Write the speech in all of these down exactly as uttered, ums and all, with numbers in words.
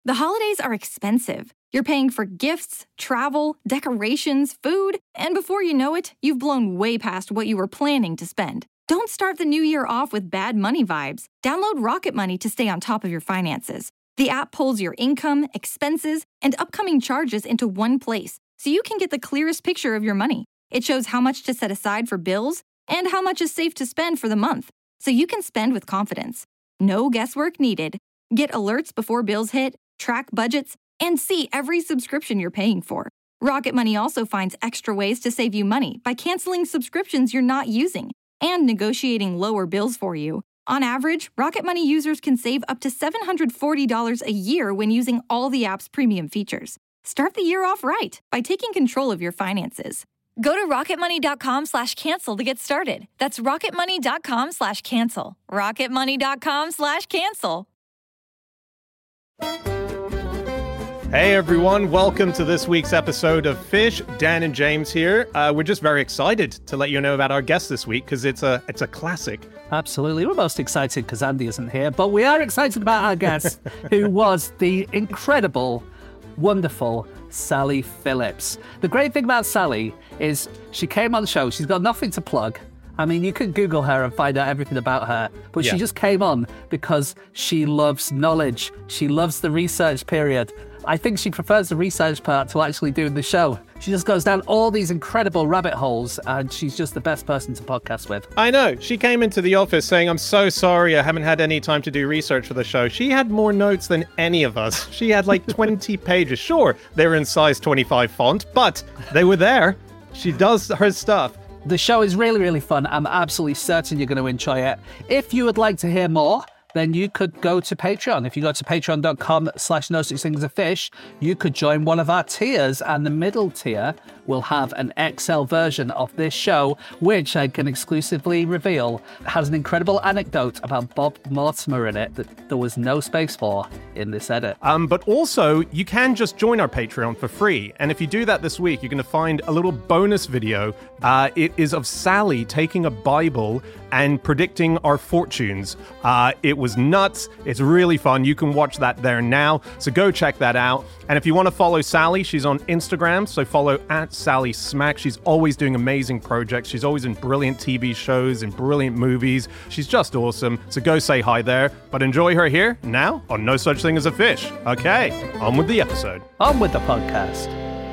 The holidays are expensive. You're paying for gifts, travel, decorations, food, and before you know it, you've blown way past what you were planning to spend. Don't start the new year off with bad money vibes. Download Rocket Money to stay on top of your finances. The app pulls your income, expenses, and upcoming charges into one place, so you can get the clearest picture of your money. It shows how much to set aside for bills and how much is safe to spend for the month, so you can spend with confidence. No guesswork needed. Get alerts before bills hit, track budgets, and see every subscription you're paying for. Rocket Money also finds extra ways to save you money by canceling subscriptions you're not using and negotiating lower bills for you. On average, Rocket Money users can save up to seven hundred forty dollars a year when using all the app's premium features. Start the year off right by taking control of your finances. Go to rocketmoney.com slash cancel to get started. That's rocketmoney.com slash cancel. rocketmoney.com slash cancel. Hey everyone, welcome to this week's episode of Fish. Dan and James here. Uh, we're just very excited to let you know about our guest this week because it's a it's a classic. Absolutely. We're most excited because Andy isn't here, but we are excited about our guest, who was the incredible, wonderful Sally Phillips. The great thing about Sally is she came on the show. She's got nothing to plug. I mean, you can Google her and find out everything about her, but yeah. She just came on because she loves knowledge. She loves the research period. I think she prefers the research part to actually doing the show. She just goes down all these incredible rabbit holes, and she's just the best person to podcast with. I know. She came into the office saying, I'm so sorry, I haven't had any time to do research for the show. She had more notes than any of us. She had like twenty pages. Sure, they were in size twenty-five font, but they were there. She does her stuff. The show is really, really fun. I'm absolutely certain you're going to enjoy it. If you would like to hear more, then you could go to Patreon. If you go to patreon.com slash no such thing as a fish, you could join one of our tiers, and the middle tier will have an X L version of this show, which I can exclusively reveal has an incredible anecdote about Bob Mortimer in it that there was no space for in this edit. Um, but also, you can just join our Patreon for free. And if you do that this week, you're going to find a little bonus video. Uh, it is of Sally taking a Bible and predicting our fortunes. Uh, it was nuts. It's really fun. You can watch that there now. So go check that out. And if you want to follow Sally, she's on Instagram. So follow at Sally Smack. She's always doing amazing projects. She's always in brilliant T V shows and brilliant movies. She's just awesome. So go say hi there. But enjoy her here now on No Such Thing as a Fish. Okay, on with the episode. On with the podcast.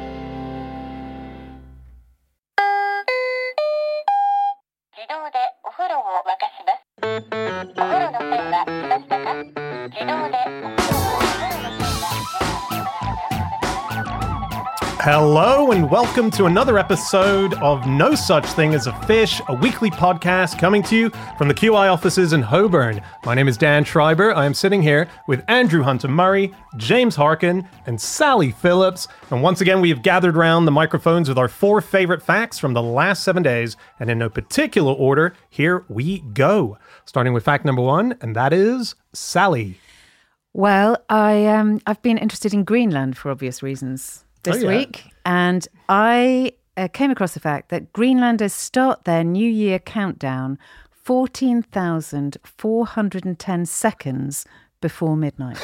Hello and welcome to another episode of No Such Thing as a Fish, a weekly podcast coming to you from the Q I offices in Holborn. My name is Dan Schreiber. I am sitting here with Andrew Hunter-Murray, James Harkin, and Sally Phillips. And once again, we have gathered around the microphones with our four favorite facts from the last seven days. And in no particular order, here we go. Starting with fact number one, and that is Sally. Well, I, um, I've been interested in Greenland for obvious reasons this oh, yeah. week, and I uh, came across the fact that Greenlanders start their New Year countdown fourteen thousand four hundred ten seconds before midnight.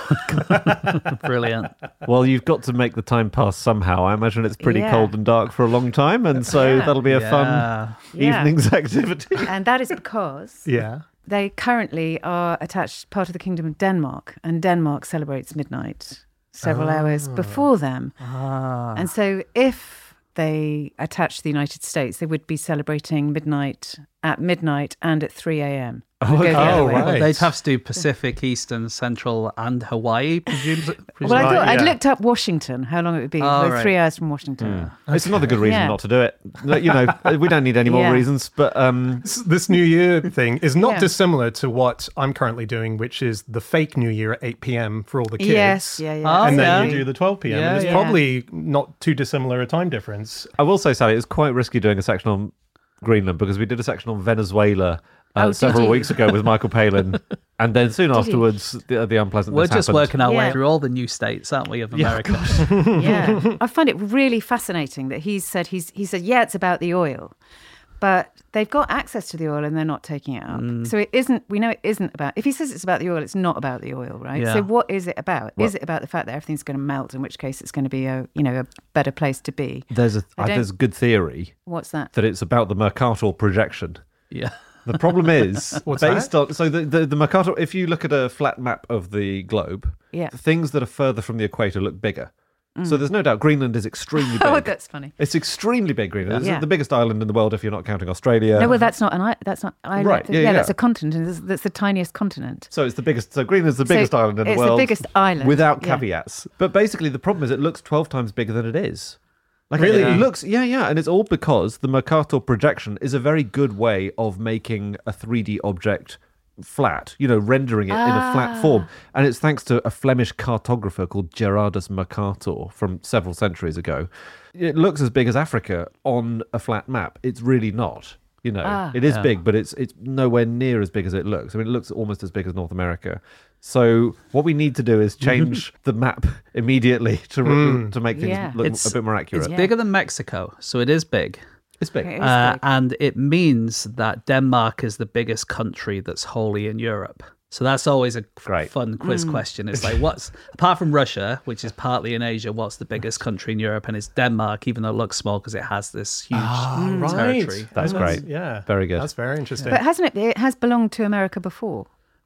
Brilliant. Well, you've got to make the time pass somehow. I imagine it's pretty yeah. cold and dark for a long time, and so yeah. that'll be a yeah. fun yeah. evening's activity. And that is because yeah. they currently are attached part of the Kingdom of Denmark, and Denmark celebrates midnight several ah. hours before them. Ah. And so if they attach to the United States, they would be celebrating midnight at midnight and at three a.m. Oh, okay. oh right. Well, they'd have to do Pacific, Eastern, Central, and Hawaii, presumably. Well, I thought, I'd yeah. looked up Washington, how long it would be. Oh, right. Three hours from Washington. Mm. Okay. It's another good reason yeah. not to do it. You know, we don't need any more yeah. reasons, but... Um... This New Year thing is not yeah. dissimilar to what I'm currently doing, which is the fake New Year at eight p.m. for all the kids. Yes, yeah, yeah. Oh, and yeah. then you do the twelve p.m. Yeah, and it's yeah. probably not too dissimilar a time difference. I will say, Sally, it was quite risky doing a section on Greenland because we did a section on Venezuela Uh, oh, several weeks ago with Michael Palin, and then soon did afterwards the, the unpleasantness We're just happened. working our yeah. way through all the new states, aren't we, of America? Yeah, I find it really fascinating that he's said he's he said yeah, it's about the oil, but they've got access to the oil and they're not taking it up. Mm. So it isn't, we know it isn't about, if he says it's about the oil, it's not about the oil, right? Yeah. So what is it about? Well, is it about the fact that everything's going to melt, in which case it's going to be a, you know, a better place to be? There's a, uh, there's a good theory. What's that? That it's about the Mercator projection. Yeah. The problem is, What's based that? on, so the, the, the Mercator, if you look at a flat map of the globe, Yeah. the things that are further from the equator look bigger. So there's no doubt Greenland is extremely big. Oh, that's funny. It's extremely big, Greenland. Yeah. It's the biggest island in the world if you're not counting Australia. No, well, that's not an island. That's not island. Right, yeah, yeah, yeah. that's a continent. and That's, that's the tiniest continent. So it's the biggest. So Greenland's the So biggest island in the it's the world. biggest island, without yeah. caveats. But basically, the problem is it looks twelve times bigger than it is. Like Really? it looks, yeah, yeah, and it's all because the Mercator projection is a very good way of making a three D object flat, you know, rendering it in a flat form. And it's thanks to a Flemish cartographer called Gerardus Mercator from several centuries ago. It looks as big as Africa on a flat map. It's really not. You know, Ah. it is Yeah. big, but it's it's nowhere near as big as it looks. I mean, it looks almost as big as North America. So what we need to do is change the map immediately to Mm. to make things Yeah. look It's- a bit more accurate. It's Yeah. bigger than Mexico, so it is big. It's big. It is Uh, big. and it means that Denmark is the biggest country that's wholly in Europe. So that's always a f- Great. fun quiz Mm. question. It's like, what's, apart from Russia, which is partly in Asia, what's the biggest country in Europe? And it's Denmark, even though it looks small because it has this huge Ah, right. territory. That's great. Yeah. Very good. That's very interesting. But hasn't it? It has belonged to America before,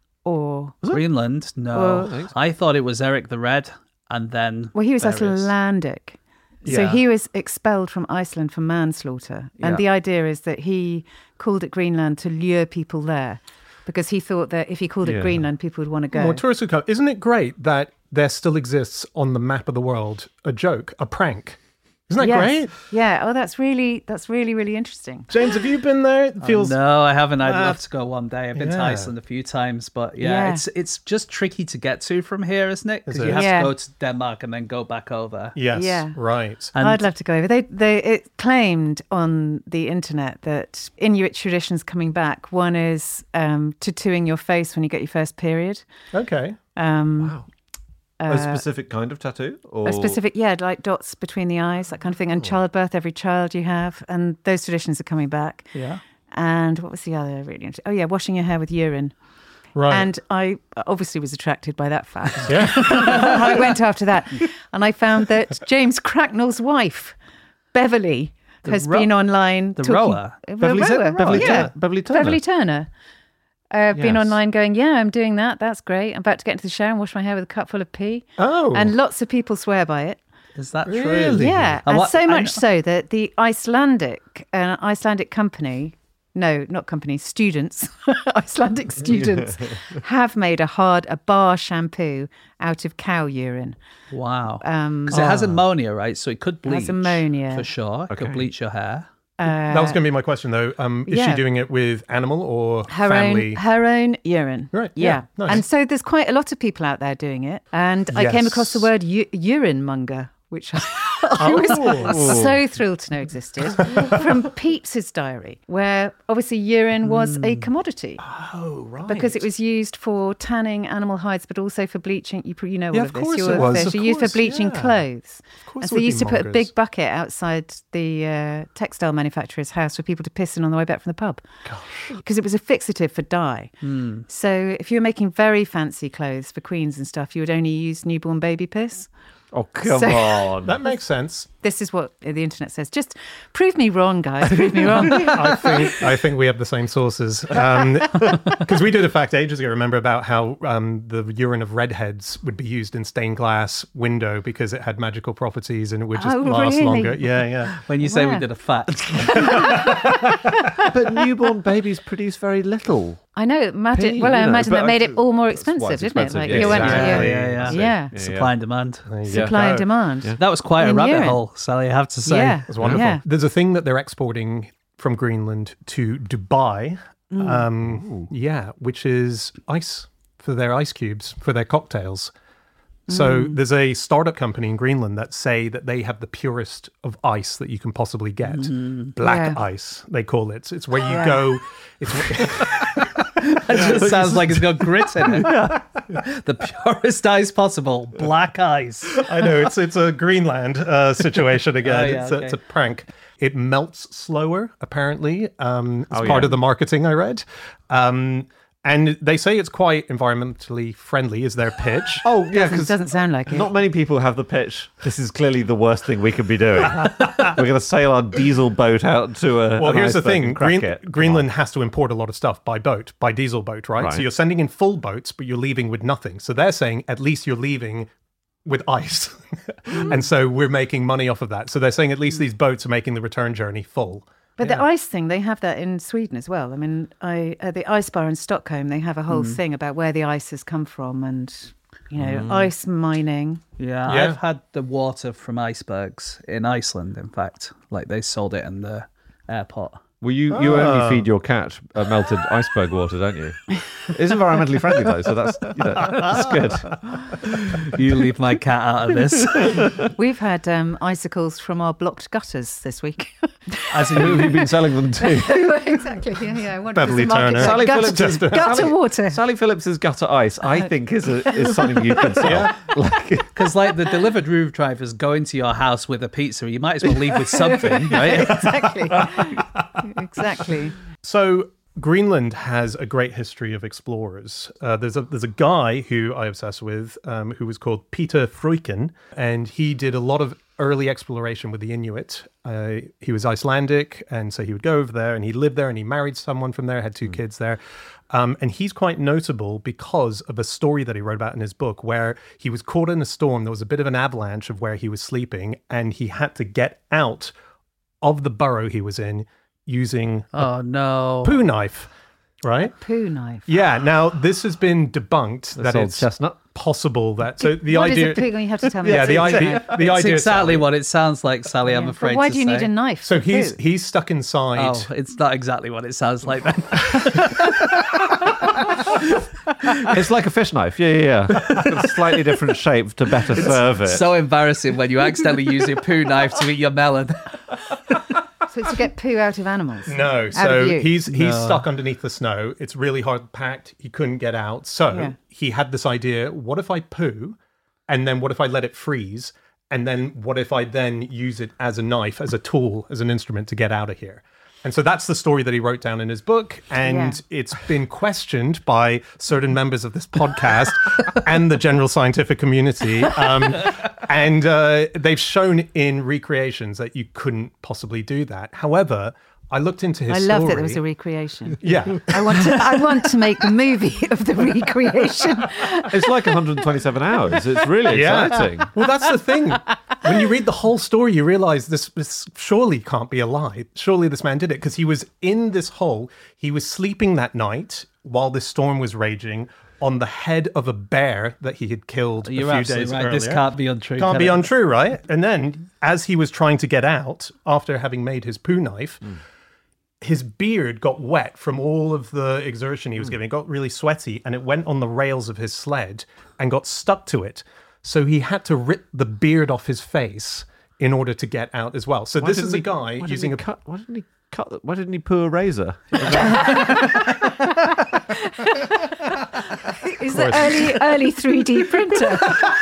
or Greenland, no. Well- I thought it was Eric the Red, and then well, he was various- Icelandic. So Yeah. he was expelled from Iceland for manslaughter, and Yeah. the idea is that he called it Greenland to lure people there, because he thought that if he called it Yeah. Greenland, people would want to go. More tourists would come. Isn't it great that there still exists on the map of the world a joke, a prank? Isn't that Yes. great? Yeah. Oh, that's really that's really really interesting. James, have you been there? It feels Oh, no, I haven't. I'd Uh, love to go one day. I've been to yeah. Iceland a few times, but yeah, Yeah. it's it's just tricky to get to from here, isn't it? Because Is you it? have Yeah. to go to Denmark and then go back over. yes, Yeah. right. And I'd love to go over. They they it claimed on the internet that Inuit traditions coming back. One is um, tattooing your face when you get your first period. Okay. Um, Wow. uh, a specific kind of tattoo? Or... A specific, yeah, like dots between the eyes, that kind of thing. And childbirth, every child you have. And those traditions are coming back. yeah. And what was the other really interesting? Oh, yeah, washing your hair with urine. Right. And I obviously was attracted by that fact. yeah. I went after that. And I found that James Cracknell's wife, Beverly, The has ro- been online. the talking, rower? Uh, Beverly, rower, Beverly, yeah. Turner. Beverly Turner. Beverly Turner. Uh, Been Yes. online going, yeah, I'm doing that. That's great. I'm about to get into the shower and wash my hair with a cup full of pee. Oh. And lots of people swear by it. Is that Really? true? Yeah, And and what- so I much know- so that the Icelandic, uh, Icelandic company, no, not company, students, Icelandic students have made a hard, a bar shampoo out of cow urine. Wow. Um, Because it has ammonia, right? So it could bleach. has ammonia. For sure. It Okay. could bleach your hair. that was going to be my question, though. Um, is yeah. she doing it with animal or her family? own, her own urine. Right, Yeah. yeah, nice. And so there's quite a lot of people out there doing it. And I came across the Yes. word u- urine monger, which I, I was Oh. so thrilled to know existed, from Pepys's diary, where obviously urine was a commodity. Oh, right. Because it was used for tanning animal hides, but also for bleaching. You, pr- you know all Yeah, of, of this. course You're it a was, fish. of You used for course, bleaching yeah. clothes. Of course And so it would they used be to put a mongers. big bucket outside the uh, textile manufacturer's house for people to piss in on the way back from the pub. Because it was a fixative for dye. So if you were making very fancy clothes for queens and stuff, you would only use newborn baby piss. Oh, come So- on. That makes sense. This is what the internet says. Just prove me wrong, guys. Prove me wrong. I think I think we have the same sources because we did a fact ages ago. Remember about how um, the urine of redheads would be used in stained glass window because it had magical properties and it would just Oh, last really? longer. Yeah, yeah. When you say we Wow. did a fact. But newborn babies produce very little. I know. Imagine, Pee, well, I you know, imagine but that made I- it all more that's why expensive, it's didn't it? expensive, Like yeah, you went, exactly. yeah, Yeah, yeah, yeah. Yeah, Supply and demand. There you Supply go. and demand. Yeah. That was quite a In rabbit urine. hole, Sally, I have to say. Yeah. It was wonderful. Yeah. There's a thing that they're exporting from Greenland to Dubai. Mm. Um, yeah, which is ice for their ice cubes, for their cocktails. So Mm. there's a startup company in Greenland that say that they have the purest of ice that you can possibly get. Black Yeah. ice, they call it. It's where you Yeah. go. It's where, It just sounds like it's got grit in it. The purest ice possible. Black ice. I know it's it's a Greenland uh, situation again. Oh, yeah, it's, a, okay. it's a prank. it melts slower, apparently. Um, it's Oh, part yeah. of the marketing I read. Um, and they say it's quite environmentally friendly, is their pitch. Oh, yeah, It because doesn't sound like it. not many people have the pitch. This is clearly the worst thing we could be doing. We're going to sail our diesel boat out to a. Well, an here's the iceberg thing. and crack Green, it. Come Greenland has to import a lot of stuff by boat, by diesel boat, right? Right. So you're sending in full boats, but you're leaving with nothing. So they're saying at least you're leaving with ice. And so we're making money off of that. So they're saying at least these boats are making the return journey full. But the ice thing, they have that in Sweden as well. I mean, I at the ice bar in Stockholm, they have a whole thing about where the ice has come from and, you know, ice mining. Yeah, Yeah. I've had the water from icebergs in Iceland, in fact. Like, they sold it in the airport. Well, you, you Ah. only feed your cat uh, melted iceberg water, don't you? It's environmentally friendly, though, so that's, you know, that's good. You leave my cat out of this. We've had um, icicles from our blocked gutters this week. As Who have in, you been selling them to? Exactly, yeah, yeah. What Beverly is the market Turner. for Sally gutter, Phillips is- gutter Sally- water. Sally Phillips's gutter ice, I think, is a, is something you can sell. Like, because, like, the delivered roof drivers go into your house with a pizza, you might as well leave with something, right? Exactly. Exactly. So Greenland has a great history of explorers. Uh, there's a there's a guy who I obsess with, um, who was called Peter Freuchen, and he did a lot of early exploration with the Inuit. Uh, he was Icelandic, and so he would go over there, and he lived there, and he married someone from there, had two kids there. Um, and he's quite notable because of a story that he wrote about in his book where he was caught in a storm. There was a bit of an avalanche of where he was sleeping, and he had to get out of the burrow he was in using Oh, no. a poo knife, right? Poo knife. Yeah. Now this has been debunked that old it's chestnut. possible that so the What is idea. a poo? You have to tell me. Yeah, the what it is. idea. The It's idea. exactly Sally. what it sounds like, Sally, I'm Yeah. afraid But why to do you say. need a knife? So for he's poo? he's stuck inside. Oh, it's not exactly what it sounds like then. It's like a fish knife. Yeah, yeah, yeah. Got a slightly different shape to better serve it. So embarrassing when you accidentally use your poo knife to eat your melon. So it's to get poo out of animals. No, Out so of you. he's he's No. stuck underneath the snow. It's really hard packed. He couldn't get out. So Yeah. he had this idea: what if I poo, and then what if I let it freeze, and then what if I then use it as a knife, as a tool, as an instrument to get out of here? And so that's the story that he wrote down in his book, and Yeah. it's been questioned by certain members of this podcast and the general scientific community. Um, and uh, they've shown in recreations that you couldn't possibly do that. However, I looked into his I story. love that there was a recreation. Yeah. I want to. I want to make the movie of the recreation. It's like one hundred twenty-seven hours. It's really Yeah. exciting. Well, that's the thing. When you read the whole story, you realize this, this surely can't be a lie. Surely this man did it because he was in this hole. He was sleeping that night while this storm was raging on the head of a bear that he had killed You're a few absolutely days right. earlier. This can't be untrue. Can't can be it? untrue, right? And then, as he was trying to get out after having made his poo knife, his beard got wet from all of the exertion he was giving. It got really sweaty, and it went on the rails of his sled and got stuck to it. So he had to rip the beard off his face in order to get out as well. So Why this didn't is a he- guy why didn't using he a cut. Why didn't he cut? the- Why didn't he poo a razor? Is the early early three D printer?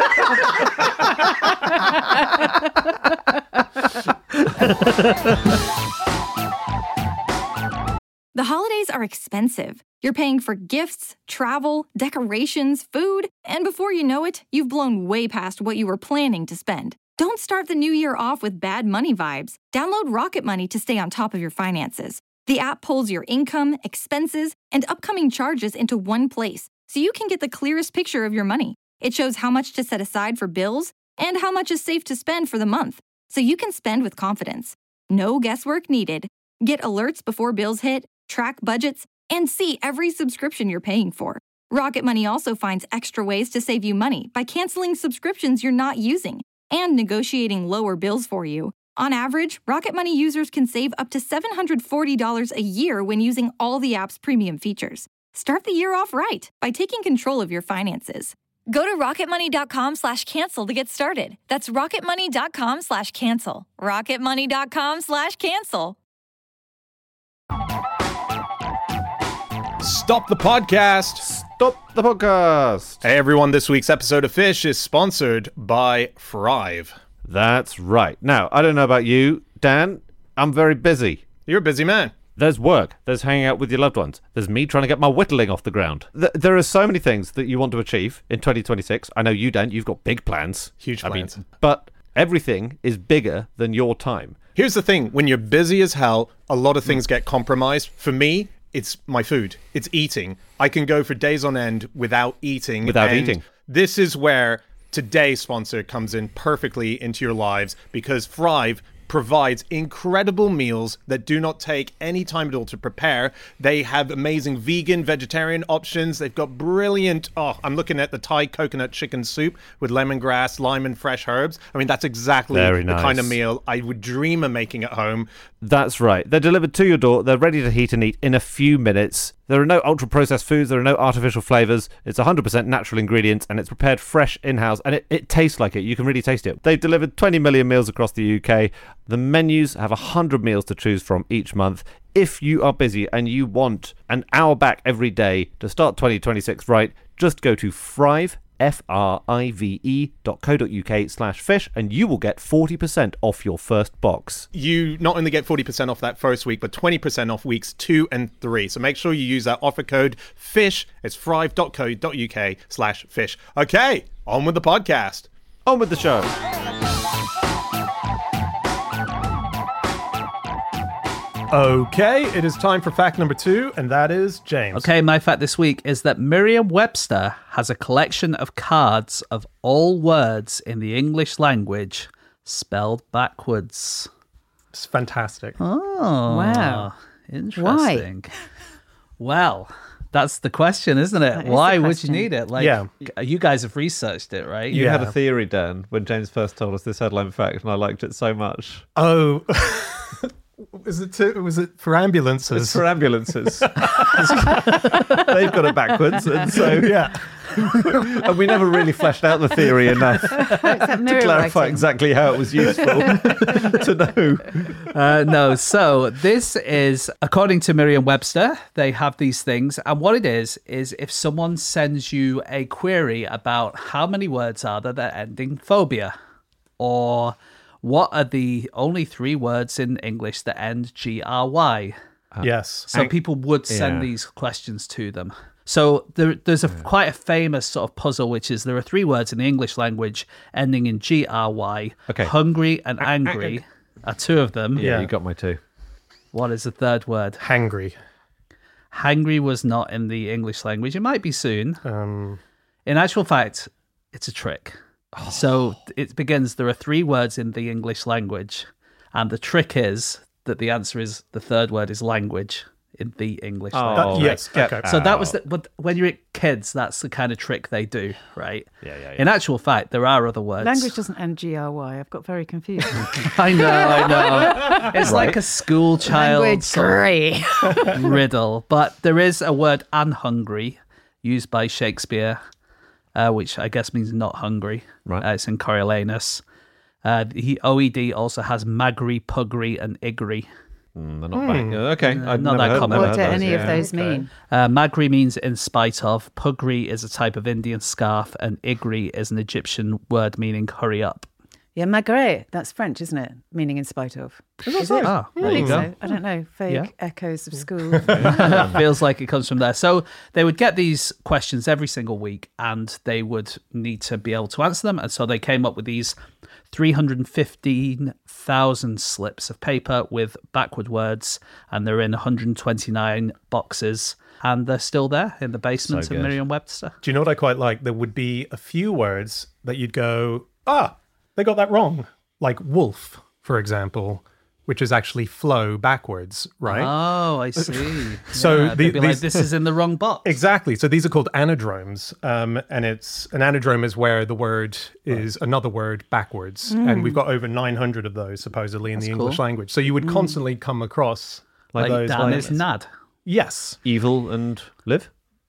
The holidays are expensive. You're paying for gifts, travel, decorations, food, and before you know it, you've blown way past what you were planning to spend. Don't start the new year off with bad money vibes. Download Rocket Money to stay on top of your finances. The app pulls your income, expenses, and upcoming charges into one place, so you can get the clearest picture of your money. It shows how much to set aside for bills and how much is safe to spend for the month, so you can spend with confidence. No guesswork needed. Get alerts before bills hit, track budgets, and see every subscription you're paying for. Rocket Money also finds extra ways to save you money by canceling subscriptions you're not using and negotiating lower bills for you. On average, Rocket Money users can save up to seven hundred forty dollars a year when using all the app's premium features. Start the year off right by taking control of your finances. Go to rocketmoney.com slash cancel to get started. That's rocketmoney.com slash cancel. rocketmoney.com slash cancel. Stop the podcast. Stop the podcast. Hey everyone, this week's episode of Fish is sponsored by Thrive. That's right. Now, I don't know about you, Dan. I'm very busy. You're a busy man. There's work. There's hanging out with your loved ones. There's me trying to get my whittling off the ground. Th- there are so many things that you want to achieve in twenty twenty-six. I know you don't. You've got big plans. Huge I plans. mean, but everything is bigger than your time. Here's the thing. When you're busy as hell, a lot of things get compromised. For me, it's my food. It's eating. I can go for days on end without eating. Without and eating. This is where today's sponsor comes in perfectly into your lives, because Thrive provides incredible meals that do not take any time at all to prepare. They have amazing vegan, vegetarian options. They've got brilliant, oh, I'm looking at the Thai coconut chicken soup with lemongrass, lime and fresh herbs. I mean, that's exactly Very the kind of nice. meal I would dream of making at home. That's right. They're delivered to your door. They're ready to heat and eat in a few minutes. There are no ultra-processed foods. There are no artificial flavours. It's one hundred percent natural ingredients, and it's prepared fresh in-house, and it, it tastes like it. You can really taste it. They've delivered twenty million meals across the U K. The menus have one hundred meals to choose from each month. If you are busy and you want an hour back every day to start twenty twenty-six right, just go to Thrive, F R I V E dot co dot U K slash fish, and you will get forty percent off your first box. You not only get forty percent off that first week, but twenty percent off weeks two and three. So make sure you use that offer code FISH. It's thrive dot co dot U K slash fish. Okay, on with the podcast. On with the show. Okay, it is time for fact number two, and that is James. Okay, my fact this week is that Merriam-Webster has a collection of cards of all words in the English language spelled backwards. It's fantastic. Oh, Wow. Interesting. Well, that's the question, isn't it? That is Why the would you question. need it? Like, Yeah. you guys have researched it, right? You Yeah. had a theory, Dan, when James first told us this headline fact, and I liked it so much. Oh, is it to, was it for ambulances? It's for ambulances. They've got it backwards, and so yeah. and we never really fleshed out the theory enough Oh, it's that to mirror clarify writing. exactly how it was useful to know. Uh, no, so this is, according to Merriam-Webster, they have these things. And what it is, is if someone sends you a query about how many words are there that end in phobia, or what are the only three words in English that end G R Y? Yes. So people would send yeah. these questions to them. So there, there's a quite a famous sort of puzzle, which is there are three words in the English language ending in G R Y. Okay. Hungry and angry are two of them. Yeah, Yeah. you got my two. What is the third word? Hangry. Hangry was not in the English language. It might be soon. Um, In actual fact, it's a trick. So it begins, there are three words in the English language. And the trick is that the answer is the third word is language in the English language. that- yes. get Okay. So that was the, but when you're kids, that's the kind of trick they do, right? Yeah, yeah, yeah. In actual fact, there are other words. Language doesn't end G R Y. I've got very confused. I know, I know. It's like a school child Language, sort of great. riddle. But there is a word "an hungry" used by Shakespeare, uh, which I guess means not hungry. Right. Uh, it's in Coriolanus. Uh, he O E D also has magri, pugry, and igri. Mm, they're not back. Yeah, okay, I've not never that heard, common. never What heard do any those, of yeah. those mean? Uh, magri means in spite of. Pugri is a type of Indian scarf, and igri is an Egyptian word meaning hurry up. Yeah, malgré. That's French, isn't it? Meaning in spite of. Is it? Ah, I there you think go. so. I don't know. Vague Yeah. echoes of school. Feels like it comes from there. So they would get these questions every single week, and they would need to be able to answer them. And so they came up with these three hundred fifteen thousand slips of paper with backward words, and they're in one hundred twenty-nine boxes, and they're still there in the basement So of good. Merriam-Webster. do you know what I quite like? There would be a few words that you'd go, ah, they got that wrong. Like wolf, for example, which is actually flow backwards, right? Oh, I see. So Yeah, the- they'd be like, these- this is in the wrong box. Exactly. So these are called anadromes, um, and it's an anadrome is where the word is another word backwards, and we've got over nine hundred of those supposedly in the English cool. language. So you would constantly come across Like those. Dan words. is Nad. Yes, Evil and live.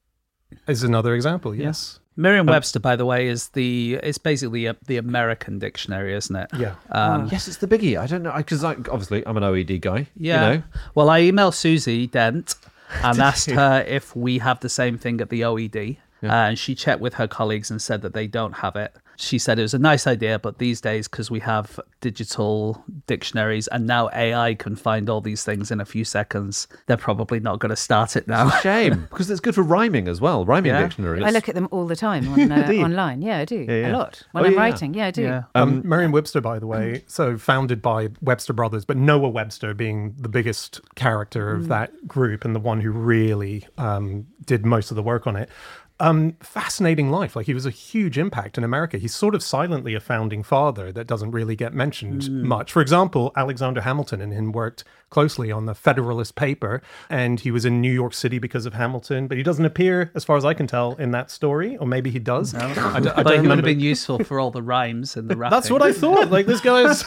is another example. Yes. Merriam-Webster, by the way, is the it's basically a, the American dictionary, isn't it? Yeah. Um, Yes, it's the biggie. I don't know because I, obviously I'm an O E D guy. Yeah. You know? Well, I emailed Susie Dent and asked her if we have the same thing at the O E D. Uh, and she checked with her colleagues and said that they don't have it. She said it was a nice idea, but these days, because we have digital dictionaries and now A I can find all these things in a few seconds, they're probably not going to start it now. Shame, because it's good for rhyming as well. Rhyming Yeah. dictionaries. I look at them all the time on, uh, Do you? online. Yeah, I do. Yeah, yeah. A lot. When Oh, I'm yeah. writing. Yeah, I do. Yeah. Um, Merriam-Webster, by the way, so founded by Webster Brothers, but Noah Webster being the biggest character of that group and the one who really um, did most of the work on it. Um, fascinating life. Like, he was a huge impact in America. He's sort of silently a founding father that doesn't really get mentioned much. For example, Alexander Hamilton and him worked closely on the Federalist Paper, and he was in New York City because of Hamilton, but he doesn't appear, as far as I can tell, in that story, or maybe he does. I, d- I But don't it would have remember. been useful for all the rhymes and the rapping. That's what I thought. Like, this guy's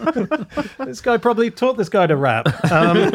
this guy probably taught this guy to rap. Um,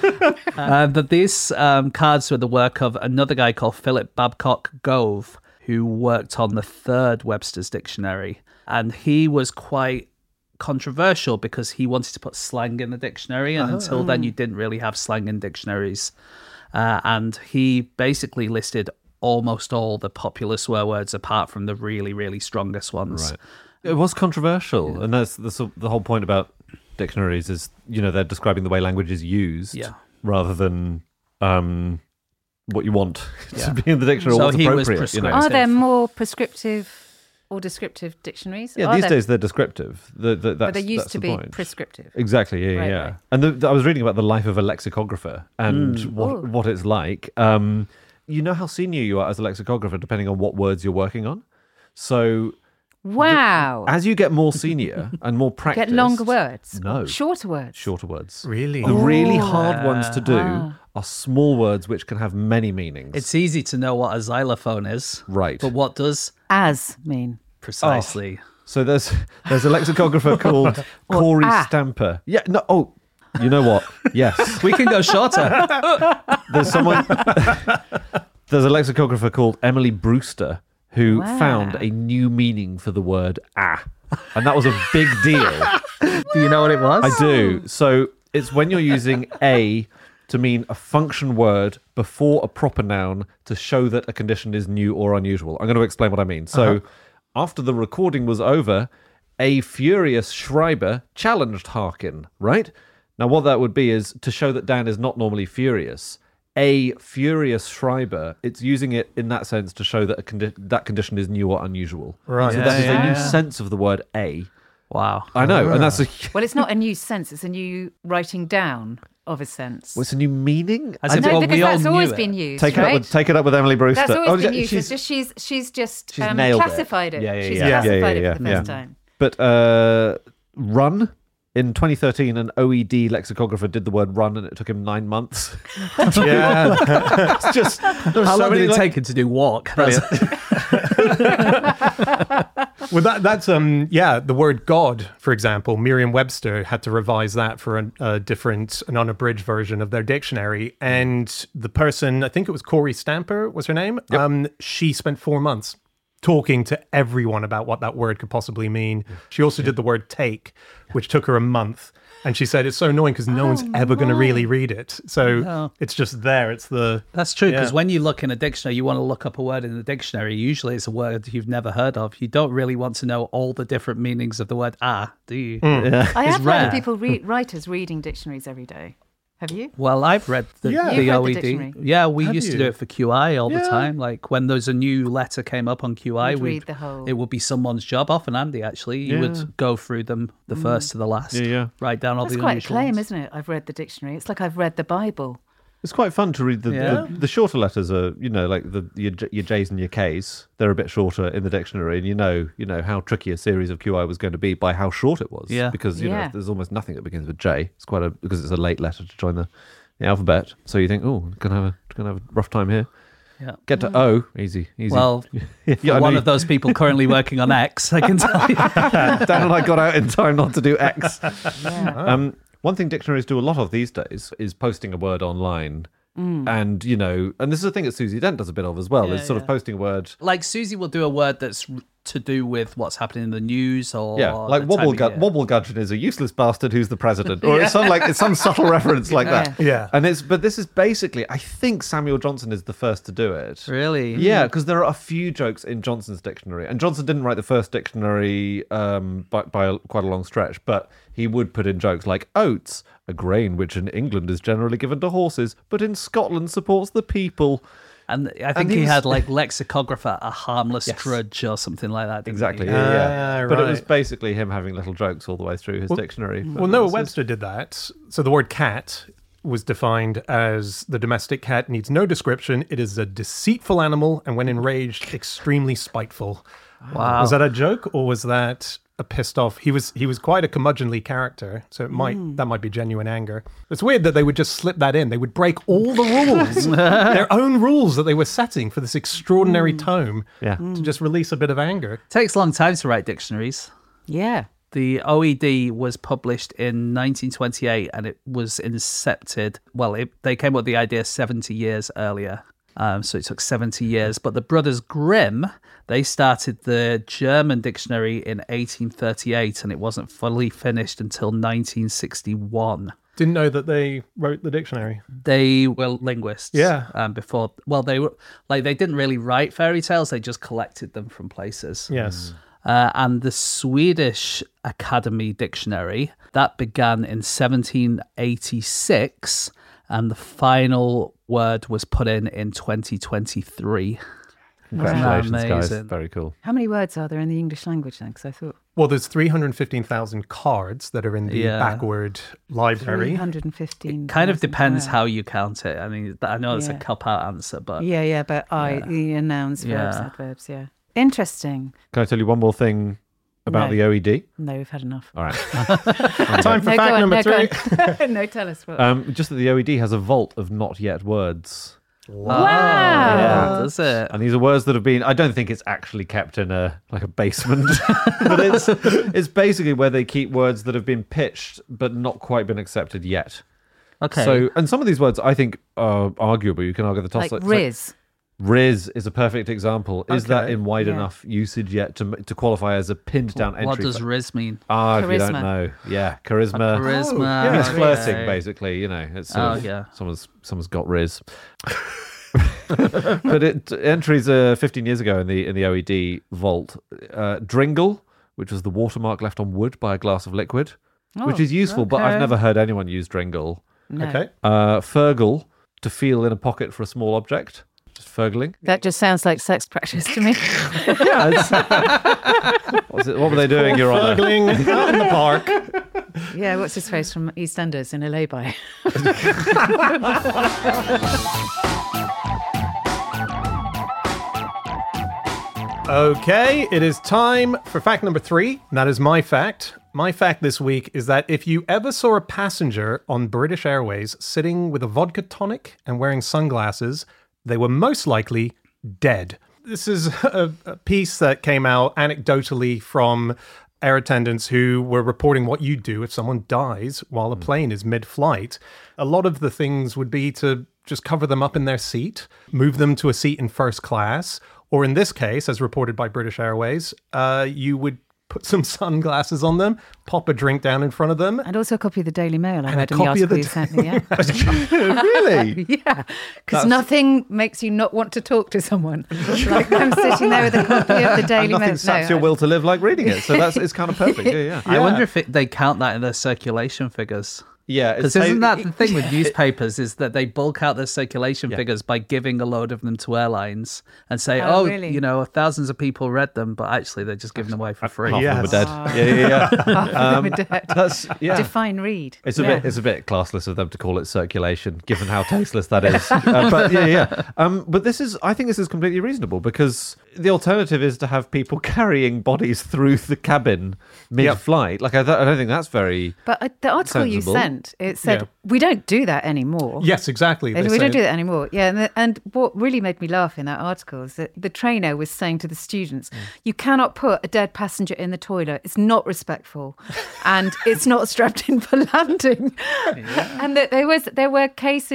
Uh, that these um, cards were the work of another guy called Philip Babcock Gove, who worked on the third Webster's Dictionary. And he was quite controversial because he wanted to put slang in the dictionary. And until then, you didn't really have slang in dictionaries. Uh, and he basically listed almost all the popular swear words apart from the really, really strongest ones. Right. It was controversial, and that's, that's the whole point about dictionaries is, you know, they're describing the way language is used Yeah. rather than um, what you want Yeah. to be in the dictionary So or what's he was appropriate. You know? prescribed. Are there more prescriptive or descriptive dictionaries? Yeah, Are these there- days they're descriptive. The, the, that's, But they used that's to the be point. prescriptive. Exactly, yeah, yeah, Right, yeah. right. And the, the- I was reading about the life of a lexicographer and what Ooh. what it's like. Um, you know how senior you are as a lexicographer depending on what words you're working on. So Wow. as you get more senior and more practiced, Get longer words? No. Shorter words? shorter words. really? The really hard ones to do Ah. are small words which can have many meanings. It's easy to know what a xylophone is. Right. But what does As mean. precisely? So there's there's a lexicographer called Corey ah. Stamper. Yeah, no, oh, you know what? Yes. We can go shorter. There's someone. There's a lexicographer called Emily Brewster who Wow. found a new meaning for the word "ah," and that was a big deal. Do you know what it was? I do. So it's when you're using "a" to mean a function word before a proper noun to show that a condition is new or unusual. I'm going to explain what I mean. So after the recording was over, a furious Schreiber challenged Harkin. Right now, what that would be is to show that Dan is not normally furious. A furious Schreiber, it's using it in that sense to show that a condi- that condition is new or unusual. Right. So that is Yeah, a new yeah. sense of the word "a." Wow. I know, and that's a Well, it's not a new sense, it's a new writing down of a sense. what's a new meaning. As I if no, well, because we all that's knew always it. been used, take it right? up with take it up with Emily Brewster. That's always Oh, been yeah, used. she's- It's just she's she's just she's um, nailed it. classified it. Yeah, yeah, she's yeah. Yeah. classified Yeah, yeah, it for the yeah, first yeah. time. But uh, run in twenty thirteen, an O E D lexicographer did the word "run," and it took him nine months. Yeah. It's just there's How so long many did it like- take him to do walk? That's- Well, that, that's, um, yeah, the word God, for example, Merriam-Webster had to revise that for a, a different, an unabridged version of their dictionary. And the person, I think it was Corey Stamper was her name, um, she spent four months talking to everyone about what that word could possibly mean. She also did the word take, which took her a month. And she said it's so annoying because no one's ever going to really read it. So No. it's just there. It's the... That's true, because Yeah. when you look in a dictionary, you want to look up a word in the dictionary. Usually it's a word you've never heard of. You don't really want to know all the different meanings of the word ah, do you? I It's have heard rare. of people, re- writers reading dictionaries every day. Have you? Well, I've read the, Yeah. the You've read O the E D. dictionary? Yeah, we Have used to you? do it for Q I all the Yeah. time. Like when there's a new letter came up on Q I, You'd we'd- read the whole- it would be someone's job. Often Andy, actually, you Yeah. would go through them the first to the last. Yeah, yeah. Write down all That's the quite a unusual claim, ones. isn't it? I've read the dictionary. It's like I've read the Bible. It's quite fun to read the, Yeah. the the shorter letters are, you know, like the your, J- your J's and your K's. They're a bit shorter in the dictionary, and you know, you know how tricky a series of Q I was going to be by how short it was. Yeah. Because you Yeah. know, there's almost nothing that begins with J. It's quite a because it's a late letter to join the, the alphabet. So you think, oh, gonna have a gonna have a rough time here. Yeah. Get to O, easy, easy. Well, yeah, for I one know of those people currently working on X, I can tell you. Dan and I got out in time not to do X. Yeah. Um, one thing dictionaries do a lot of these days is posting a word online. And, you know, and this is a thing that Susie Dent does a bit of as well, Yeah, is sort yeah. of posting a word. Like Susie will do a word that's r- to do with what's happening in the news or Yeah, like the time of Wobblegud- year. Wobblegudgeon is a useless bastard who's the president, or it's some like it's some subtle reference like that. Yeah. and it's but this is basically, I think Samuel Johnson is the first to do it. Really? Yeah, because there are a few jokes in Johnson's dictionary, and Johnson didn't write the first dictionary um, by, by a, quite a long stretch, but he would put in jokes like oats, a grain which in England is generally given to horses, but in Scotland supports the people. And I think And he he's- had like lexicographer, a harmless drudge or something like that. didn't Exactly, he? yeah, yeah. Ah, But it was right. basically him having little jokes all the way through his dictionary. Well, Noah Webster did that. So the word cat was defined as the domestic cat needs no description. It is a deceitful animal and when enraged, extremely spiteful. Wow. Was that a joke or was that a pissed off? He was he was quite a curmudgeonly character, so it might that might be genuine anger. It's weird that they would just slip that in. They would break all the rules, their own rules that they were setting for this extraordinary tome, Yeah. to just release a bit of anger. Takes a long time to write dictionaries. Yeah. The O E D was published in nineteen twenty-eight and it was incepted. Well, it, they came up with the idea seventy years earlier. Um, so it took seventy years. But the Brothers Grimm, they started the German dictionary in eighteen thirty-eight and it wasn't fully finished until nineteen sixty-one. Didn't know that they wrote the dictionary. They were linguists. Yeah. Um, before, well, they were like, they didn't really write fairy tales. They just collected them from places. Yes. Uh, and the Swedish Academy Dictionary, that began in seventeen eighty-six, and the final word was put in in twenty twenty-three. Congratulations, guys. Amazing. Very cool. How many words are there in the English language then? Because I thought Well, there's three hundred fifteen thousand cards that are in the Yeah. backward library. three hundred fifteen. Kind of depends how you count it. I mean, I know it's a Yeah. cop-out answer, but Yeah, yeah, but I, Yeah. the nouns, verbs, Yeah. adverbs, yeah. Interesting. Can I tell you one more thing about No. the O E D? No, we've had enough. All right. Time for No, fact go on, number no, go three. on. No, tell us what. Um, just that the O E D has a vault of not yet words. wow. yeah, does it? And these are words that have been, I don't think it's actually kept in a like a basement, but it's it's basically where they keep words that have been pitched but not quite been accepted yet. Okay. So, and some of these words I think are arguable. You can argue the toss. Like so- Riz. Riz is a perfect example. Is that Okay. in wide Yeah. enough usage yet to to qualify as a pinned down entry? What does for- Riz mean? Ah, if you don't Charisma. know, yeah, charisma. Charisma. yeah, It's okay. flirting, basically. You know, it's sort Oh, of, yeah. someone's someone's got Riz. But it entries uh, fifteen years ago in the in the O E D vault. Uh, Dringle, which was the watermark left on wood by a glass of liquid, which Oh, is useful, but I've okay. never heard anyone use Dringle. No. Okay. Uh, Fergle, to feel in a pocket for a small object. Just fergling. That just sounds like sex practice to me. Yeah, it's- What's it, what were they doing, Your Honour? Burgling out in the park. Yeah, what's his face from EastEnders in a lay-by? Okay, it is time for fact number three. And that is my fact. My fact this week is that if you ever saw a passenger on British Airways sitting with a vodka tonic and wearing sunglasses, they were most likely dead. This is a, a piece that came out anecdotally from air attendants who were reporting what you do if someone dies while a plane is mid-flight. A lot of the things would be to just cover them up in their seat, move them to a seat in first class, or in this case, as reported by British Airways, uh, you would put some sunglasses on them, pop a drink down in front of them. And also a copy of the Daily Mail I And a read in the copy of article the you sent me. Yeah, Really? yeah. Because nothing makes you not want to talk to someone. Like I'm sitting there with a copy of the Daily And Mail. nothing saps your will to live like reading it. So that's it's kind of perfect. Yeah, yeah. I wonder if it, they count that in their circulation figures. Yeah, Because it's- isn't that the thing with newspapers is that they bulk out their circulation figures by giving a load of them to airlines and say, Oh, oh, really? you know, thousands of people read them, but actually they're just giving them away for free. half Yes. of them are dead. Yeah, yeah, yeah. Um, dead. That's yeah. Define read. It's a Yeah. bit, it's a bit classless of them to call it circulation, given how tasteless that is. Uh, but yeah, yeah. Um, but this is, I think, this is completely reasonable because the alternative is to have people carrying bodies through the cabin mid-flight. Like I, th- I don't think that's very. But uh, the article you Sensible. sent, it said Yeah. we don't do that anymore. Yes, exactly. And They we say- don't do that anymore. Yeah, and, the, and what really made me laugh in that article is that the trainer was saying to the students, you cannot put a dead passenger in the toilet. It's not respectful. And it's not strapped in for landing. And that there was there were cases of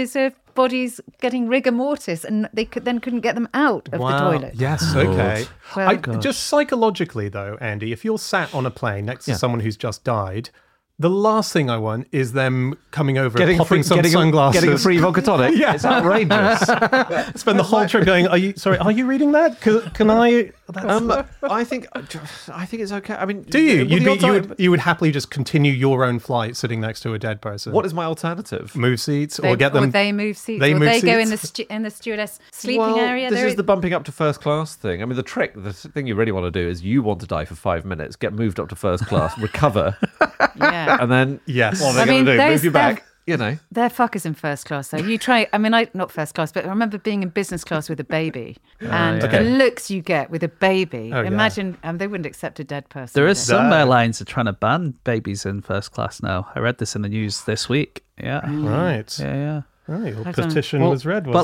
bodies getting rigor mortis, and they could, then couldn't get them out of Wow. the toilet. Yes, okay. Well, I, God. just psychologically, though, Andy, if you're sat on a plane next to Yeah. someone who's just died, the last thing I want is them coming over, Getting, popping free, some getting, a, sunglasses. getting a free vodka tonic. Yeah. It's outrageous. Spend the whole trip going, are you, sorry, are you reading that? Can, can I? That's, um, I think I think it's okay. I mean, do you? with You'd the be, odd you, time- would, you would happily just continue your own flight sitting next to a dead person. What is my alternative? Move seats They, or get them... or they move seats, they or move they go in seats? the stu- in the stewardess sleeping well, area. This There is the bumping up to first class thing. I mean, the trick, the thing you really want to do is you want to die for five minutes, get moved up to first class, recover, yeah. and then Yes. what are they I going mean, to do? those- Move you they're- back. You know. They're fuckers in first class, though. You try, I mean, I not first class, but I remember being in business class with a baby. and yeah. the Okay. looks you get with a baby. Oh, yeah. Imagine, um, they wouldn't accept a dead person. There would is they? some That- airlines are trying to ban babies in first class now. I read this in the news this week. Yeah. Right. Yeah, yeah. Oh, your I've done- petition Well, was read, was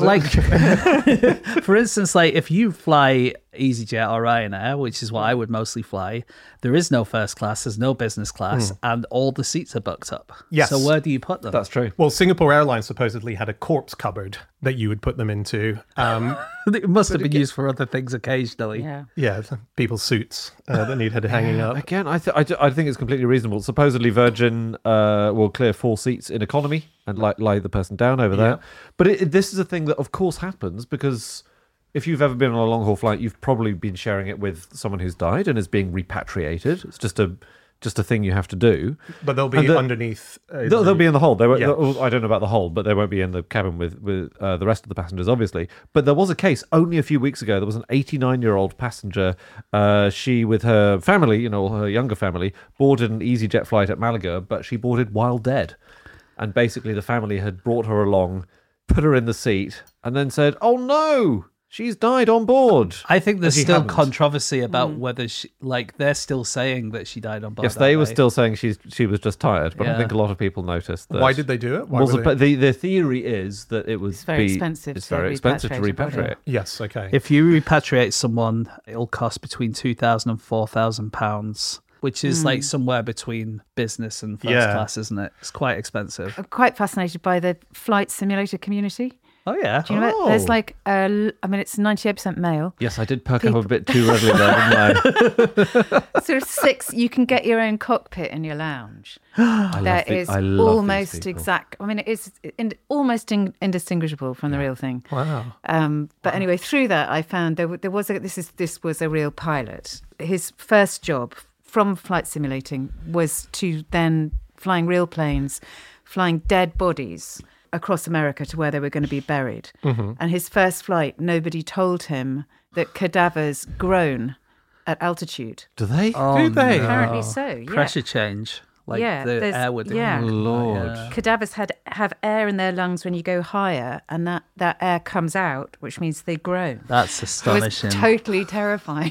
but it? like, for instance, like if you fly EasyJet or Ryanair, which is what I would mostly fly, there is no first class, there's no business class, and all the seats are booked up. Yes. So where do you put them? That's true. Well, Singapore Airlines supposedly had a corpse cupboard that you would put them into. Um, It must have been used for other things occasionally. Yeah. yeah, people's suits uh, that needed hanging up. Again, I, th- I, d- I think it's completely reasonable. Supposedly, Virgin uh, will clear four seats in economy and lie, lie the person down over there. But it, it- this is a thing that, of course, happens because if you've ever been on a long haul flight, you've probably been sharing it with someone who's died and is being repatriated. It's just a just a thing you have to do. But they'll be And the- underneath. Uh, They'll, they'll be in the hold. They won't, Yeah. they'll- I don't know about the hold, but they won't be in the cabin with with uh, the rest of the passengers, obviously. But there was a case only a few weeks ago. There was an eighty-nine-year-old passenger. Uh, she, with her family, you know, her younger family, boarded an EasyJet flight at Malaga, but she boarded while dead. And basically, the family had brought her along, put her in the seat, and then said, "Oh no, she's died on board." I think there's But she still hadn't. controversy about whether she, like, they're still saying that she died on board. Yes, they aren't were still saying she's she was just tired, but I Yeah. think a lot of people noticed that. Why did they do it? Why Was were it- they- but the the theory is that it was It's very be- expensive It's to very expensive to repatriate a body. repatriate. Yes, okay. If you repatriate someone, it'll cost between two thousand and four thousand pounds, which is like somewhere between business and first Yeah. class, isn't it? It's quite expensive. I'm quite fascinated by the flight simulator community. Oh yeah. Do you know Oh. what? There's like, a l- I mean, it's ninety-eight percent male. Yes, I did perk People- up a bit too readily there, didn't I? Sort of six, you can get your own cockpit in your lounge. I That love the- is I love these almost people. exact. I mean, it is in, almost in, indistinguishable from the real thing. Wow. Um, but anyway, through that, I found there, w- there was a, this is this was a real pilot. His first job from flight simulating was to then flying real planes, flying dead bodies across America to where they were going to be buried. Mm-hmm. And his first flight, nobody told him that cadavers groan at altitude. Do they? Oh, Do they? no. Apparently so. Yeah. Pressure change, like Yeah, the there's- air would do. yeah. Lord. Yeah. Cadavers had have air in their lungs when you go higher, and that, that air comes out, which means they groan. That's It was astonishing. totally terrifying.